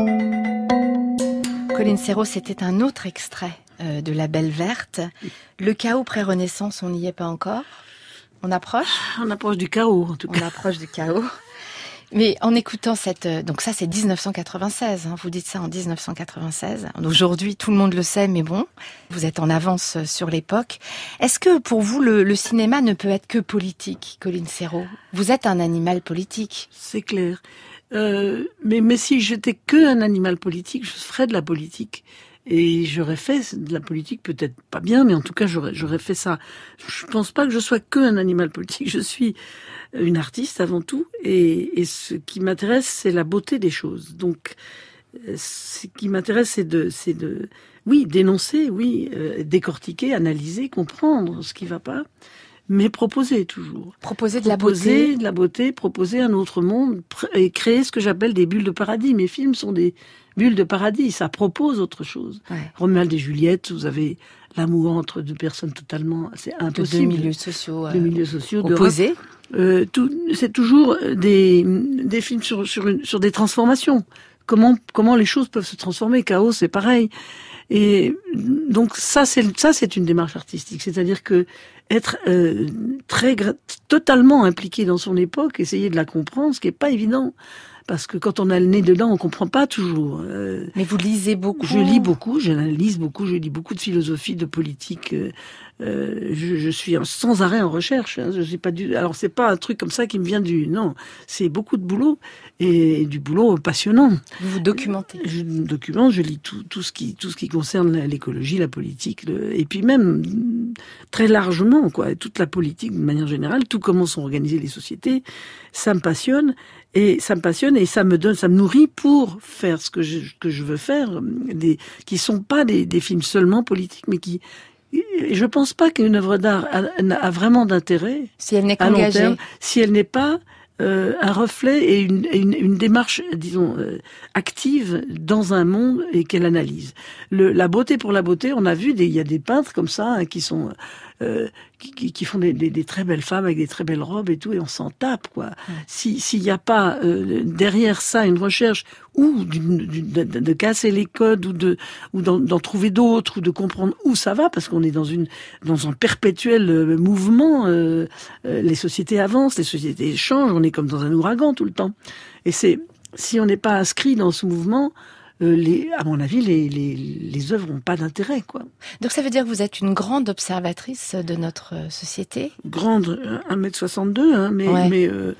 Colin Serrault, c'était un autre extrait euh, de La Belle Verte. Le chaos pré-renaissance, on n'y est pas encore ? On approche ? On approche du chaos, en tout cas. On approche du chaos. Mais en écoutant cette... Donc ça, c'est dix-neuf cent quatre-vingt-seize. Hein, vous dites ça en dix-neuf cent quatre-vingt-seize. Aujourd'hui, tout le monde le sait, mais bon, vous êtes en avance sur l'époque. Est-ce que pour vous, le, le cinéma ne peut être que politique, Colin Serrault ? Vous êtes un animal politique. C'est clair. Euh, mais, mais si j'étais que un animal politique, je ferais de la politique. Et j'aurais fait de la politique, peut-être pas bien, mais en tout cas, j'aurais, j'aurais fait ça. Je pense pas que je sois que un animal politique. Je suis une artiste avant tout. Et, et ce qui m'intéresse, c'est la beauté des choses. Donc, ce qui m'intéresse, c'est de, c'est de, oui, dénoncer, oui, euh, décortiquer, analyser, comprendre ce qui va pas. Mais proposer toujours. Proposer de la proposer beauté. de la beauté, proposer un autre monde et créer ce que j'appelle des bulles de paradis. Mes films sont des bulles de paradis, ça propose autre chose. Ouais. Romuald et Juliette, vous avez l'amour entre deux personnes totalement, c'est impossible. De deux milieux sociaux, euh, deux milieux sociaux opposés. Euh, tout, c'est toujours des des films sur sur une, sur des transformations. Comment comment les choses peuvent se transformer. Chaos, c'est pareil. Et donc ça c'est ça c'est une démarche artistique, c'est-à-dire que être euh, très totalement impliqué dans son époque, essayer de la comprendre, ce qui est pas évident, parce que quand on a le nez dedans, on comprend pas toujours. Euh, Mais vous lisez beaucoup. Je lis beaucoup, j'analyse beaucoup, je lis beaucoup de philosophie, de politique. Euh, euh, je, je suis sans arrêt en recherche. Hein, je sais pas du. Alors c'est pas un truc comme ça qui me vient du. Non, c'est beaucoup de boulot et du boulot passionnant. Vous vous documentez. Je me documente, je lis tout, tout ce qui, tout ce qui concerne l'écologie, la politique, le, et puis même très largement, quoi, toute la politique de manière générale, tout comment sont organisées les sociétés. Ça me passionne. Et ça me passionne et ça me donne, ça me nourrit pour faire ce que je, que je veux faire, des, qui sont pas des, des films seulement politiques, mais qui, et je pense pas qu'une œuvre d'art a, a vraiment d'intérêt si elle n'est à long qu'engagée, terme, si elle n'est pas euh, un reflet et une, une, une démarche, disons, euh, active dans un monde et qu'elle analyse. Le, la beauté pour la beauté, on a vu, il y a des peintres comme ça hein, qui sont euh, qui, qui font des, des, des très belles femmes avec des très belles robes et tout, et on s'en tape, quoi. Mmh. Si, s'il n'y a pas euh, derrière ça une recherche ou d'une, d'une, de, de casser les codes ou de ou d'en, d'en trouver d'autres ou de comprendre où ça va, parce qu'on est dans une dans un perpétuel euh, mouvement. Euh, euh, les sociétés avancent, les sociétés changent, on est comme dans un ouragan tout le temps. Et c'est si on n'est pas inscrit dans ce mouvement. Euh, les, à mon avis, les, les, les œuvres n'ont pas d'intérêt, quoi. Donc ça veut dire que vous êtes une grande observatrice de notre société ? Grande, un mètre soixante-deux, hein, mais, ouais. mais euh,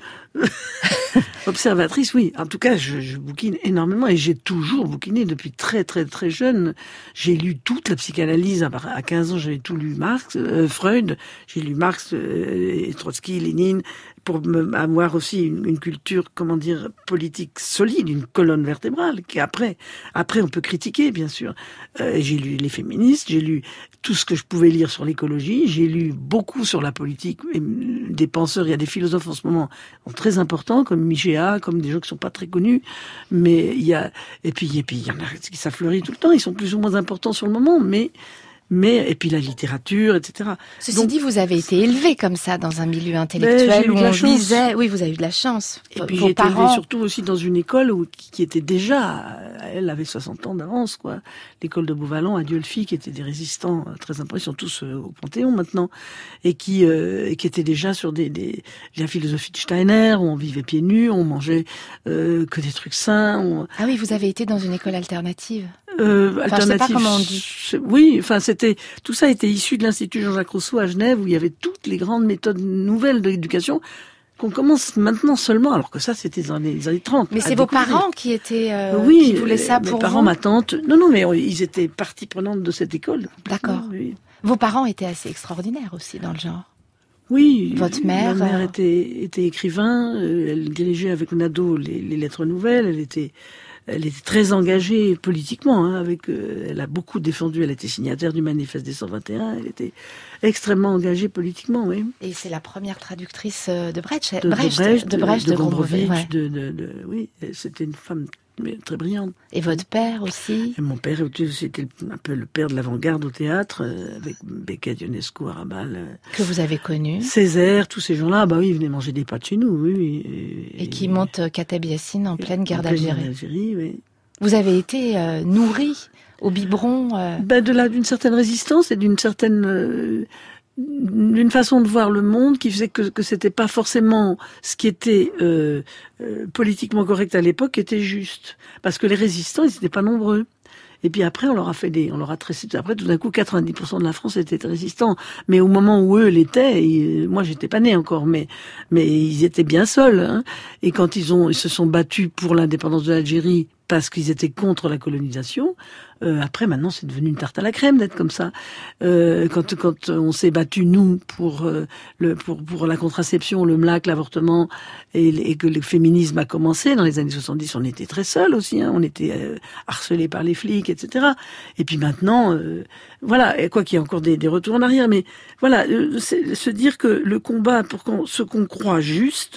observatrice, oui. En tout cas, je, je bouquine énormément et j'ai toujours bouquiné depuis très, très, très jeune. J'ai lu toute la psychanalyse. À quinze ans, j'avais tout lu Marx, euh, Freud. J'ai lu Marx, euh, Trotsky, Lénine, pour me, avoir aussi une, une culture, comment dire, politique solide, une colonne vertébrale, qui après, après on peut critiquer, bien sûr. Euh, j'ai lu les féministes, j'ai lu tout ce que je pouvais lire sur l'écologie, j'ai lu beaucoup sur la politique, et des penseurs, il y a des philosophes en ce moment très importants, comme Michéa, comme des gens qui sont pas très connus, mais il y a, et puis, et puis il y en a qui ça fleurit tout le temps, ils sont plus ou moins importants sur le moment, mais Mais, et puis la littérature, et cetera. Ceci Donc, dit, vous avez été élevé comme ça dans un milieu intellectuel où on lisait. Oui, vous avez eu de la chance. Et puis Vos j'ai été parents... élevée surtout aussi dans une école où, qui était déjà, elle avait soixante ans d'avance, quoi. L'école de Beauvalon à Dieulfi, qui étaient des résistants très importants, ils sont tous euh, au Panthéon maintenant, et qui, euh, et qui étaient déjà sur des, des, la philosophie de Steiner, où on vivait pieds nus, on mangeait euh, que des trucs sains. On... Ah oui, vous avez été dans une école alternative. Euh, enfin, alternative. Je sais pas comment on dit. Oui, enfin c'était tout ça était issu de l'Institut Jean-Jacques Rousseau à Genève où il y avait toutes les grandes méthodes nouvelles de l'éducation qu'on commence maintenant seulement, alors que ça c'était dans les années trente. Mais c'est vos parents qui étaient euh, oui, qui voulaient ça pour vous. Mes parents, ma tante. Non, non, mais ils étaient partie prenante de cette école. D'accord. Oui. Vos parents étaient assez extraordinaires aussi dans le genre. Oui. Votre mère. Ma mère euh... était, était écrivain. Elle dirigeait avec Nadeau les, les lettres nouvelles. Elle était Elle était très engagée politiquement, hein, avec, euh, elle a beaucoup défendu, elle était signataire du manifeste des cent vingt et un, elle était extrêmement engagée politiquement, oui. Et c'est la première traductrice de Brecht, de Brecht, Brecht, de, Brecht, de, de Gombrowicz, ouais. de, de, de, oui, c'était une femme très brillante. Et votre père aussi? Et mon père, c'était un peu le père de l'avant-garde au théâtre, euh, avec Beckett, Ionesco, Arabal. Euh, que vous avez connu. Césaire, tous ces gens-là, bah oui, ils venaient manger des pâtes chez nous, oui. oui et, et qui montent Kateb Yassine en pleine guerre d'Algérie. Oui. Vous avez été euh, nourri au biberon euh... ben de la, d'une certaine résistance et d'une certaine... Euh, d'une façon de voir le monde qui faisait que, que c'était pas forcément ce qui était euh, euh, politiquement correct à l'époque qui était juste. Parce que les résistants, ils n'étaient pas nombreux. Et puis après, on leur a fait des, on leur a tressé. Après, tout d'un coup, quatre-vingt-dix pour cent de la France était résistant. Mais au moment où eux l'étaient, ils, moi, j'étais pas née encore, mais, mais ils étaient bien seuls, hein. Et quand ils ont, ils se sont battus pour l'indépendance de l'Algérie parce qu'ils étaient contre la colonisation, euh, après, maintenant, c'est devenu une tarte à la crème d'être comme ça. Euh, quand, quand on s'est battu, nous, pour, euh, le, pour, pour la contraception, le M L A C, l'avortement, et, et que le féminisme a commencé, dans les années soixante-dix, on était très seuls aussi, hein. On était euh, harcelés par les flics, et cetera. Et puis maintenant, euh, voilà, et quoi qu'il y ait encore des, des retours en arrière, mais voilà, euh, c'est, se dire que le combat pour qu'on, ce qu'on croit juste,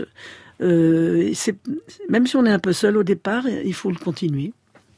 euh, c'est, même si on est un peu seul au départ, il faut le continuer.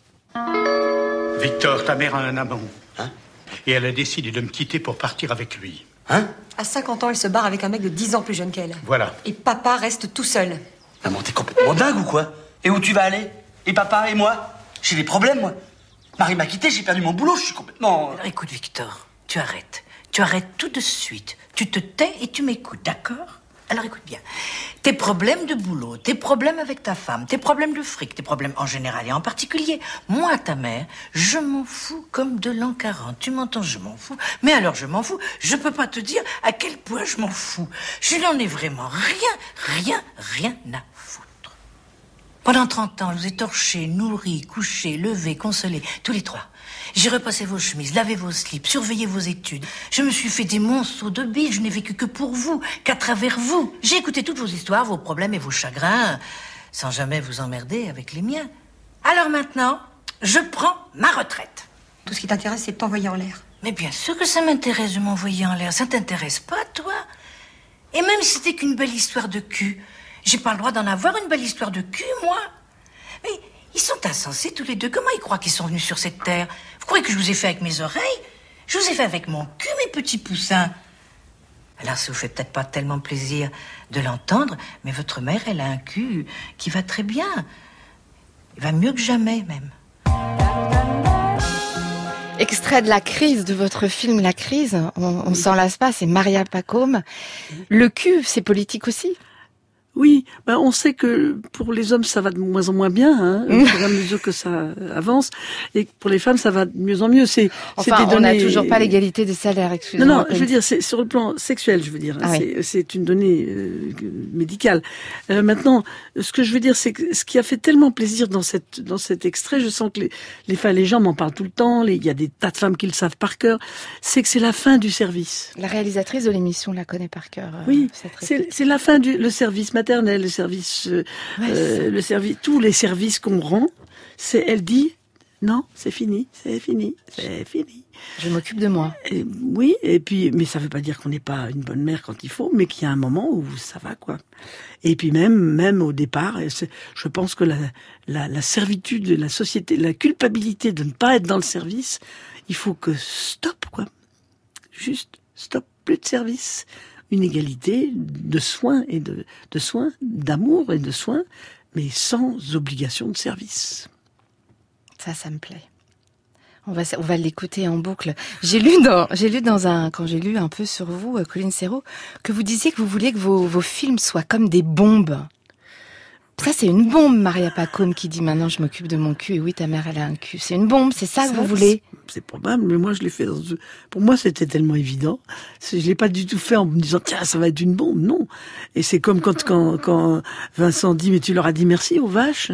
Victor, ta mère a un amant. Hein? Et elle a décidé de me quitter pour partir avec lui. Hein? À cinquante ans, elle se barre avec un mec de dix ans plus jeune qu'elle. Voilà. Et papa reste tout seul. Maman, t'es complètement dingue ou quoi? Et où tu vas aller? Et papa et moi? J'ai des problèmes, moi. Marie m'a quitté, j'ai perdu mon boulot, je suis complètement... Alors, écoute, Victor, tu arrêtes. Tu arrêtes tout de suite. Tu te tais et tu m'écoutes, d'accord? Alors écoute bien. Tes problèmes de boulot, tes problèmes avec ta femme, tes problèmes de fric, tes problèmes en général et en particulier, moi, ta mère, je m'en fous comme de l'an quarante. Tu m'entends, je m'en fous. Mais alors, je m'en fous. Je peux pas te dire à quel point je m'en fous. Je n'en ai vraiment rien, rien, rien à foutre. Pendant trente ans, je vous ai torché, nourri, couché, levé, consolé, tous les trois. J'ai repassé vos chemises, lavé vos slips, surveillé vos études. Je me suis fait des monceaux de billes. Je n'ai vécu que pour vous, qu'à travers vous. J'ai écouté toutes vos histoires, vos problèmes et vos chagrins, sans jamais vous emmerder avec les miens. Alors maintenant, je prends ma retraite. Tout ce qui t'intéresse, c'est de t'envoyer en l'air. Mais bien sûr que ça m'intéresse de m'envoyer en l'air. Ça t'intéresse pas, toi? Et même si c'était qu'une belle histoire de cul, j'ai pas le droit d'en avoir une belle histoire de cul, moi. Mais ils sont insensés tous les deux. Comment ils croient qu'ils sont venus sur cette terre? Vous croyez que je vous ai fait avec mes oreilles? Je vous ai fait avec mon cul, mes petits poussins. Alors ça vous fait peut-être pas tellement plaisir de l'entendre, mais votre mère, elle a un cul qui va très bien. Il va mieux que jamais, même. Extrait de La Crise, de votre film La Crise, on, on s'en lasse pas, c'est Maria Pacôme. Le cul, c'est politique aussi? Oui, ben on sait que pour les hommes ça va de moins en moins bien, hein, au fur et à mesure que ça avance, et pour les femmes ça va de mieux en mieux. C'est, enfin, c'est des données... on n'a toujours pas l'égalité des salaires. Excusez-moi. Non, non, je veux dire, c'est sur le plan sexuel, je veux dire, ah, c'est, oui. c'est une donnée euh, médicale. Euh, maintenant, ce que je veux dire, c'est que ce qui a fait tellement plaisir dans cette dans cet extrait, je sens que les les femmes, les gens m'en parlent tout le temps. Il y a des tas de femmes qui le savent par cœur. C'est que c'est la fin du service. La réalisatrice de l'émission la connaît par cœur. Euh, oui, c'est, c'est la fin du le service maternel, le service, euh, ouais, euh, le service, tous les services qu'on rend. C'est, elle dit, non, c'est fini, c'est fini, c'est fini. Je m'occupe de moi. Et, oui, et puis, mais ça veut pas dire qu'on n'est pas une bonne mère quand il faut, mais qu'il y a un moment où ça va, quoi. Et puis même, même au départ, je pense que la, la, la servitude de la société, la culpabilité de ne pas être dans le service, il faut que stop, quoi. Juste stop, plus de service. Une égalité de soins et de, de soins, d'amour et de soins, mais sans obligation de service. Ça, ça me plaît. On va, on va l'écouter en boucle. J'ai lu dans, j'ai lu dans un, quand j'ai lu un peu sur vous, Colline Serrault, que vous disiez que vous vouliez que vos, vos films soient comme des bombes. Ça, c'est une bombe, Maria Pacôme, qui dit maintenant je m'occupe de mon cul. Et oui, ta mère, elle a un cul. C'est une bombe, c'est ça, ça que vous voulez? C'est probable, mais moi, je l'ai fait dans... Pour moi, c'était tellement évident. Je l'ai pas du tout fait en me disant, tiens, ça va être une bombe. Non. Et c'est comme quand, quand, quand Vincent dit, mais tu leur as dit merci aux vaches.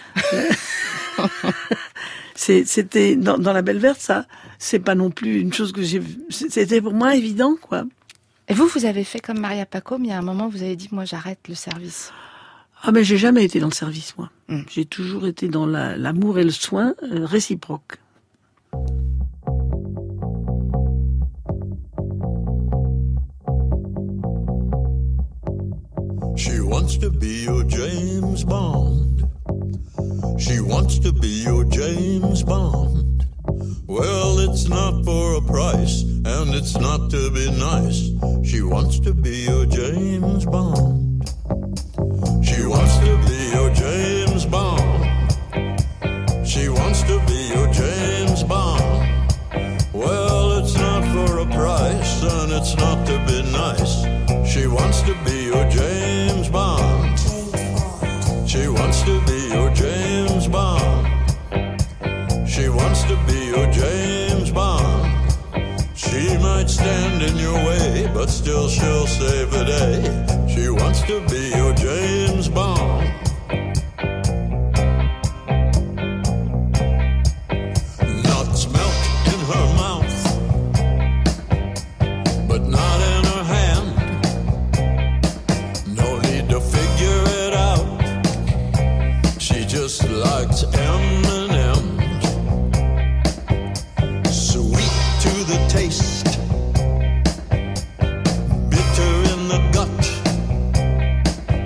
c'est, c'était, dans, dans La Belle Verte, ça, c'est pas non plus une chose que j'ai... C'était pour moi évident, quoi. Et vous, vous avez fait comme Maria Pacôme, il y a un moment, vous avez dit, moi, j'arrête le service. Ah mais j'ai jamais été dans le service, moi. Mm. J'ai toujours été dans la, l'amour et le soin euh, réciproque. She wants to be your James Bond. She wants to be your James Bond. Well, it's not for a price, and it's not to be nice. She wants to be your James Bond. She wants to be your James Bond. She wants to be your James Bond. Well, it's not for a price, and it's not to be nice. She wants to be your James Bond. She wants to be your James Bond. She wants to be your James Bond. She might stand in your way, but still she'll save the day. She wants to be your James Bond. Nuts melt in her mouth, but not in her hand. No need to figure it out. She just likes M and M's. Sweet to the taste, bitter in the gut.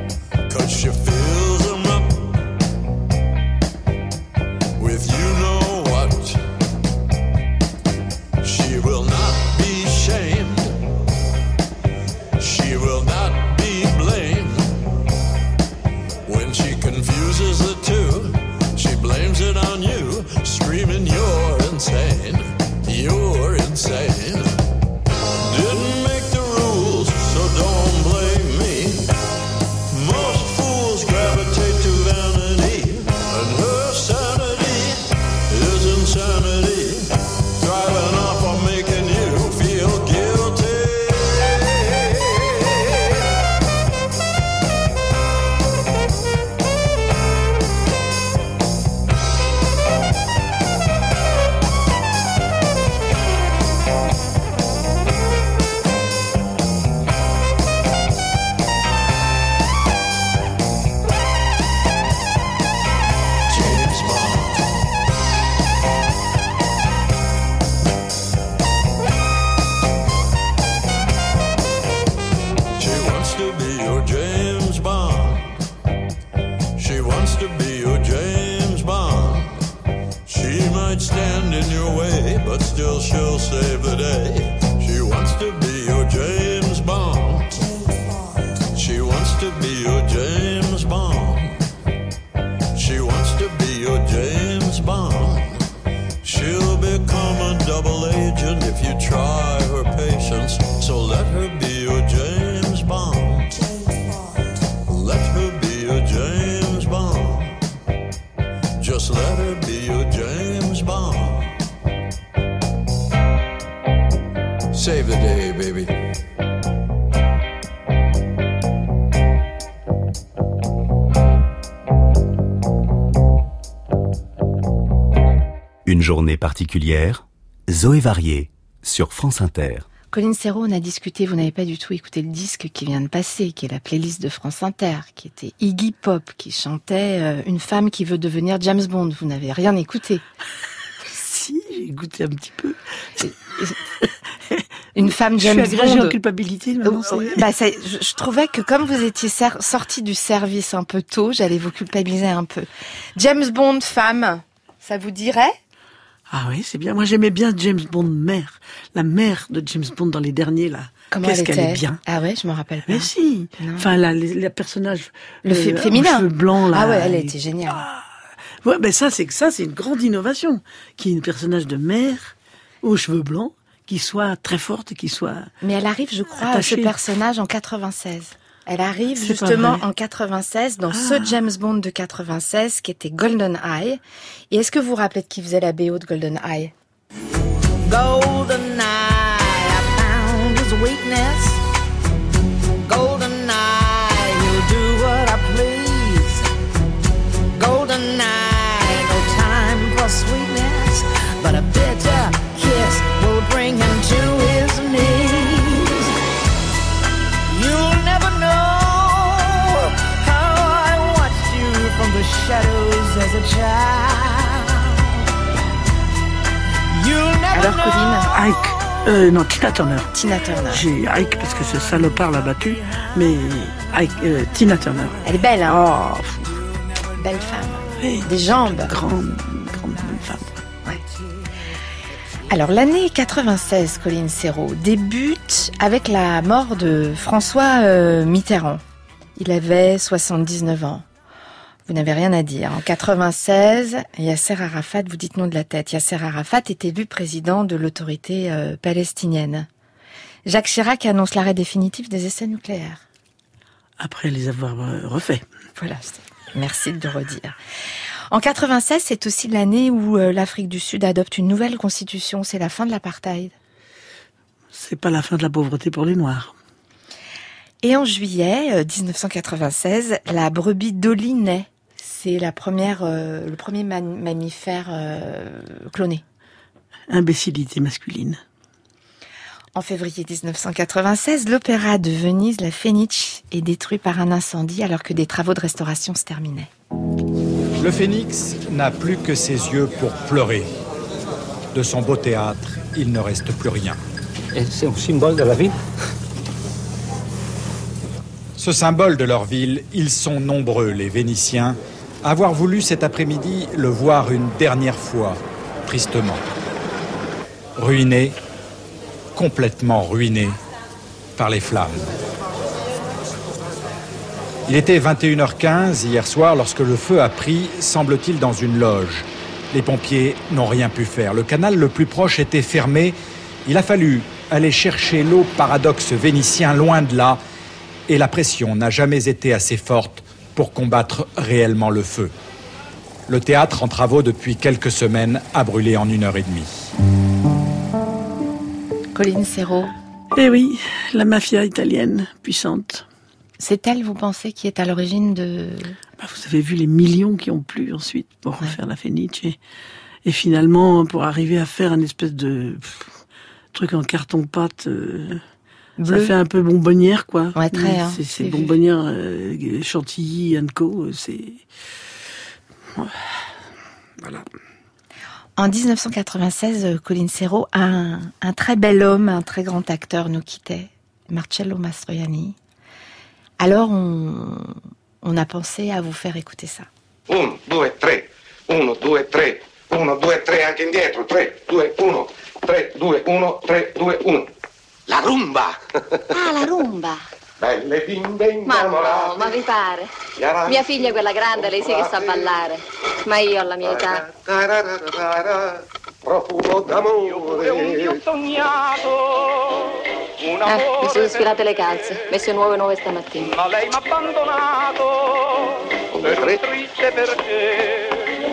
your James Bond. She wants to be your James Bond. She might stand in your way, but still she'll save the day. She wants to be your James Bond. She wants to be your James Bond. She wants to be your James Bond. She'll become a double agent if you try her patience. So let her be your James Bond. Let her be your James Bond. Just let her be your James Bond. Save the day, baby. Une journée particulière, Zoé Varier, sur France Inter. Colline Serrault, on a discuté, vous n'avez pas du tout écouté le disque qui vient de passer, qui est la playlist de France Inter, qui était Iggy Pop, qui chantait euh, Une femme qui veut devenir James Bond. Vous n'avez rien écouté. Si, j'ai écouté un petit peu. Une femme James Bond. Je suis agrégée en culpabilité. Maintenant, ça y est. Bah, ça, je, je trouvais que comme vous étiez ser- sorti du service un peu tôt, j'allais vous culpabiliser un peu. James Bond, femme, ça vous dirait ? Ah oui, c'est bien. Moi, j'aimais bien James Bond mère. La mère de James Bond dans les derniers, là. Comment Qu'est-ce elle qu'elle était est bien. Ah ouais, je me rappelle pas. Mais si. Non. Enfin, la, la personnage... Le euh, féminin. aux cheveux blancs, là. Ah ouais, elle était géniale. Ah. Ouais, ben ça, c'est que ça, c'est une grande innovation. Qui est une personnage de mère, aux cheveux blancs, qui soit très forte et qui soit... Mais elle arrive, je crois, attachée. à ce personnage en quatre-vingt-seize. Elle arrive C'est justement pas vrai. en quatre-vingt-seize dans Ah. ce James Bond de quatre-vingt-seize qui était GoldenEye. Et est-ce que vous vous rappelez de qui faisait la B O de GoldenEye ? GoldenEye, I found his weakness. GoldenEye, he'll do what I please. GoldenEye, no time for sweetness, but a bitter kiss will bring him to his knees. You'll never know how I watched you from the shadows as a child. Alors, Colline, Ike. Euh, non, Tina Turner. Tina Turner. J'ai Ike parce que ce salopard l'a battu, mais Ike, euh, Tina Turner. Elle est belle, hein. Oh, belle femme. oui. Des jambes. Grande, grande bonne femme. Ouais. Alors, l'année quatre-vingt-seize, Colline Serrault, débute avec la mort de François euh, Mitterrand. Il avait soixante-dix-neuf ans. Vous n'avez rien à dire. En quatre-vingt-seize, Yasser Arafat, vous dites non de la tête, Yasser Arafat est élu président de l'autorité euh, palestinienne. Jacques Chirac annonce l'arrêt définitif des essais nucléaires. Après les avoir euh, refaits. Voilà, merci de le redire. En quatre-vingt-seize, c'est aussi l'année où euh, l'Afrique du Sud adopte une nouvelle constitution. C'est la fin de l'apartheid. C'est pas la fin de la pauvreté pour les Noirs. Et en juillet euh, dix-neuf cent quatre-vingt-seize, la brebis Dolly naît. C'est la première, euh, le premier man- mammifère euh, cloné. Imbécilité masculine. En février dix-neuf cent quatre-vingt-seize, l'opéra de Venise, la Fenice, est détruit par un incendie alors que des travaux de restauration se terminaient. Le phénix n'a plus que ses yeux pour pleurer. De son beau théâtre, il ne reste plus rien. Et c'est un symbole de la ville. Ce symbole de leur ville, ils sont nombreux, les Vénitiens, à avoir voulu cet après-midi le voir une dernière fois, tristement. Ruiné, complètement ruiné par les flammes. Il était vingt et une heures quinze hier soir lorsque le feu a pris, semble-t-il, dans une loge. Les pompiers n'ont rien pu faire. Le canal le plus proche était fermé. Il a fallu aller chercher l'eau, paradoxe vénitien, loin de là. Et la pression n'a jamais été assez forte pour combattre réellement le feu. Le théâtre, en travaux depuis quelques semaines, a brûlé en une heure et demie. Colline Serrault. Eh oui, la mafia italienne, puissante. C'est elle, vous pensez, qui est à l'origine de... Bah, vous avez vu les millions qui ont plu ensuite pour ouais. refaire la Fenice. Et, et finalement, pour arriver à faire une espèce de pff, truc en carton-pâte... Euh, ça fait un peu bonbonnière, quoi. Ouais, très, hein, c'est, c'est bonbonnière, euh, Chantilly, and Co. C'est... Voilà. En dix-neuf cent quatre-vingt-seize, Colline Serrault, un, un très bel homme, un très grand acteur nous quittait, Marcello Mastroianni. Alors on, on a pensé à vous faire écouter ça. Uno, due, tre. Uno, due, tre. Uno, due, tre, anche indietro. Tre, due, uno. Tre, due, uno. Tre, due, uno. La rumba! Ah, la rumba! Belle bimbe innamorate. Ma no, ma vi pare? Mia figlia è quella grande, lei sì che sa ballare. Ma io alla mia età. Profumo d'amore. Ah, mi sono sfilate le calze, messe nuove nuove stamattina. Ma lei m'ha abbandonato. Come tre. Triste perché.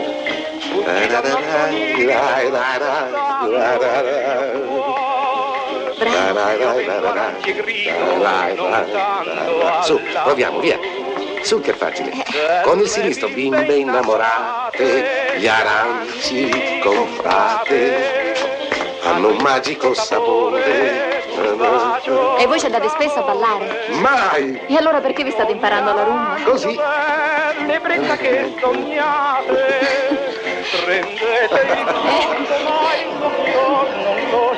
Su, proviamo, via. Su, che facile. Con il sinistro, bimbe innamorate, gli aranci comprate, hanno un magico sapore. E voi ci andate spesso a ballare? Mai! E allora perché vi state imparando la rumba? Così. Nebretta che sognate, prendete il mondo, ma il non lo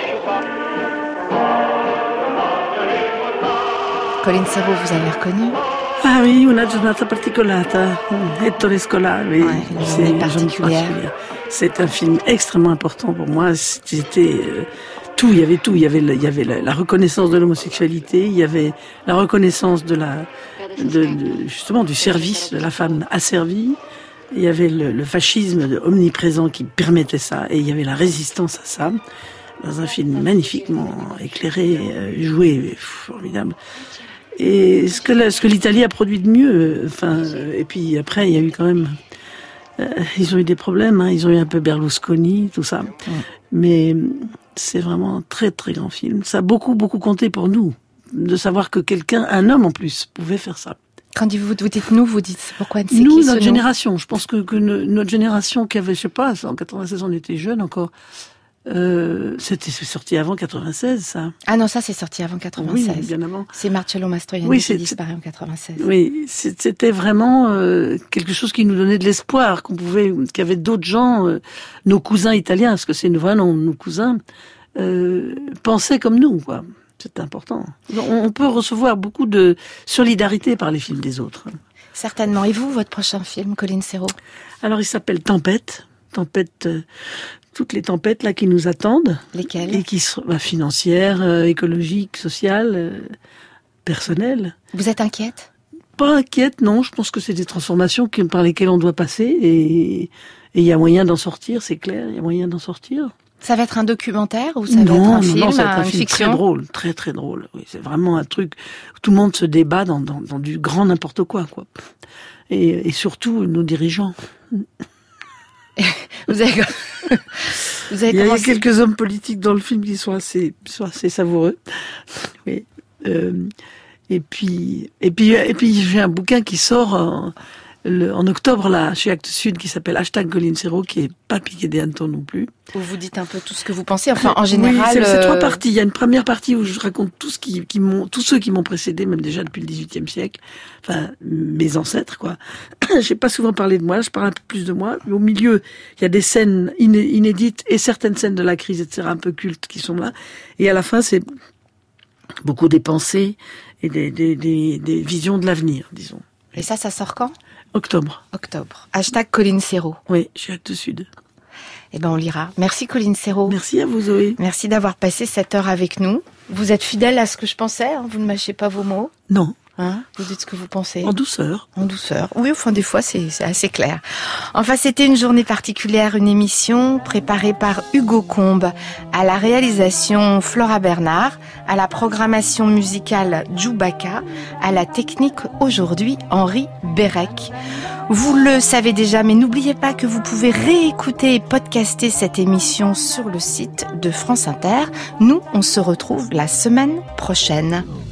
Colin Serrault, vous avez reconnu? Ah oui, una giornata particolata, Ettore Scolari, ouais, c'est particulière. C'est un film extrêmement important pour moi. C'était euh, tout, il y avait tout. Il y avait, le, il y avait la, la reconnaissance de l'homosexualité, il y avait la reconnaissance de la, de, de, justement du service de la femme asservie. Il y avait le, le fascisme omniprésent qui permettait ça, et il y avait la résistance à ça. Dans un film magnifiquement éclairé, euh, joué, formidable. Et ce que, la, ce que l'Italie a produit de mieux, enfin, et puis après, il y a eu quand même, euh, ils ont eu des problèmes, hein, ils ont eu un peu Berlusconi, tout ça. Ouais. Mais c'est vraiment un très très grand film. Ça a beaucoup beaucoup compté pour nous, de savoir que quelqu'un, un homme en plus, pouvait faire ça. Quand vous, vous dites nous, vous dites pourquoi c'est nous, qui, notre ce génération. Je pense que, que notre génération qui avait, je sais pas, en quatre-vingt-seize, on était jeunes encore. Euh, c'était sorti avant quatre-vingt-seize, ça. Ah non, ça c'est sorti avant quatre-vingt-seize. Oui, bien avant. C'est Marcello Mastroianni oui, qui disparaît en quatre-vingt-seize. Oui, c'était vraiment euh, quelque chose qui nous donnait de l'espoir, qu'on pouvait, qu'il y avait d'autres gens, euh, nos cousins italiens, parce que c'est vrai, non, nos cousins euh, pensaient comme nous, quoi. C'est important. On, on peut recevoir beaucoup de solidarité par les films des autres. Certainement. Et vous, votre prochain film, Colin Serrault? Alors, il s'appelle Tempête. Tempête. Euh, toutes les tempêtes là qui nous attendent. Lesquelles? Et qui sont bah, financières, euh, écologiques, sociales, euh, personnelles. Vous êtes inquiète? Pas inquiète, non. Je pense que c'est des transformations qui, par lesquelles on doit passer, et il y a moyen d'en sortir, c'est clair. Il y a moyen d'en sortir. Ça va être un documentaire ou ça non, va être un non, film, non, ça va être un une film fiction? Très drôle, très très drôle. Oui, c'est vraiment un truc où tout le monde se débat dans, dans, dans du grand n'importe quoi, quoi. Et, et surtout nos dirigeants. Vous avez, vous avez il y a commencé... quelques hommes politiques dans le film qui sont assez, sont assez savoureux. Oui. Euh, et puis, et puis, et puis, j'ai un bouquin qui sort en, le, en octobre là chez Actes Sud qui s'appelle Hashtag Colin Serrault, qui est pas piqué des hannetons non plus. Où vous dites un peu tout ce que vous pensez. Enfin, en général, oui, c'est, euh... c'est trois parties. Il y a une première partie où je raconte tout ce qui, qui m'ont, tous ceux qui m'ont précédé, même déjà depuis le dix-huitième siècle. Enfin, mes ancêtres, quoi. J'ai pas souvent parlé de moi, je parle un peu plus de moi. Mais au milieu, il y a des scènes iné- inédites et certaines scènes de la crise, et cetera, un peu cultes qui sont là. Et à la fin, c'est beaucoup des pensées et des, des, des, des visions de l'avenir, disons. Et ça, ça sort quand? Octobre. Octobre. Hashtag Colin Serrault. Oui, chez Actes Sud. Eh ben, on lira. Merci Colin Serrault. Merci à vous, Zoé. Merci d'avoir passé cette heure avec nous. Vous êtes fidèle à ce que je pensais, hein, vous ne mâchez pas vos mots. Non. Hein, vous dites ce que vous pensez. En douceur. En douceur. Oui, enfin, des fois, c'est, c'est assez clair. Enfin, c'était une journée particulière, une émission préparée par Hugo Combe, à la réalisation Flora Bernard, à la programmation musicale Djoubaka, à la technique aujourd'hui Henri Bérec. Vous le savez déjà, mais n'oubliez pas que vous pouvez réécouter et podcaster cette émission sur le site de France Inter. Nous, on se retrouve la semaine prochaine.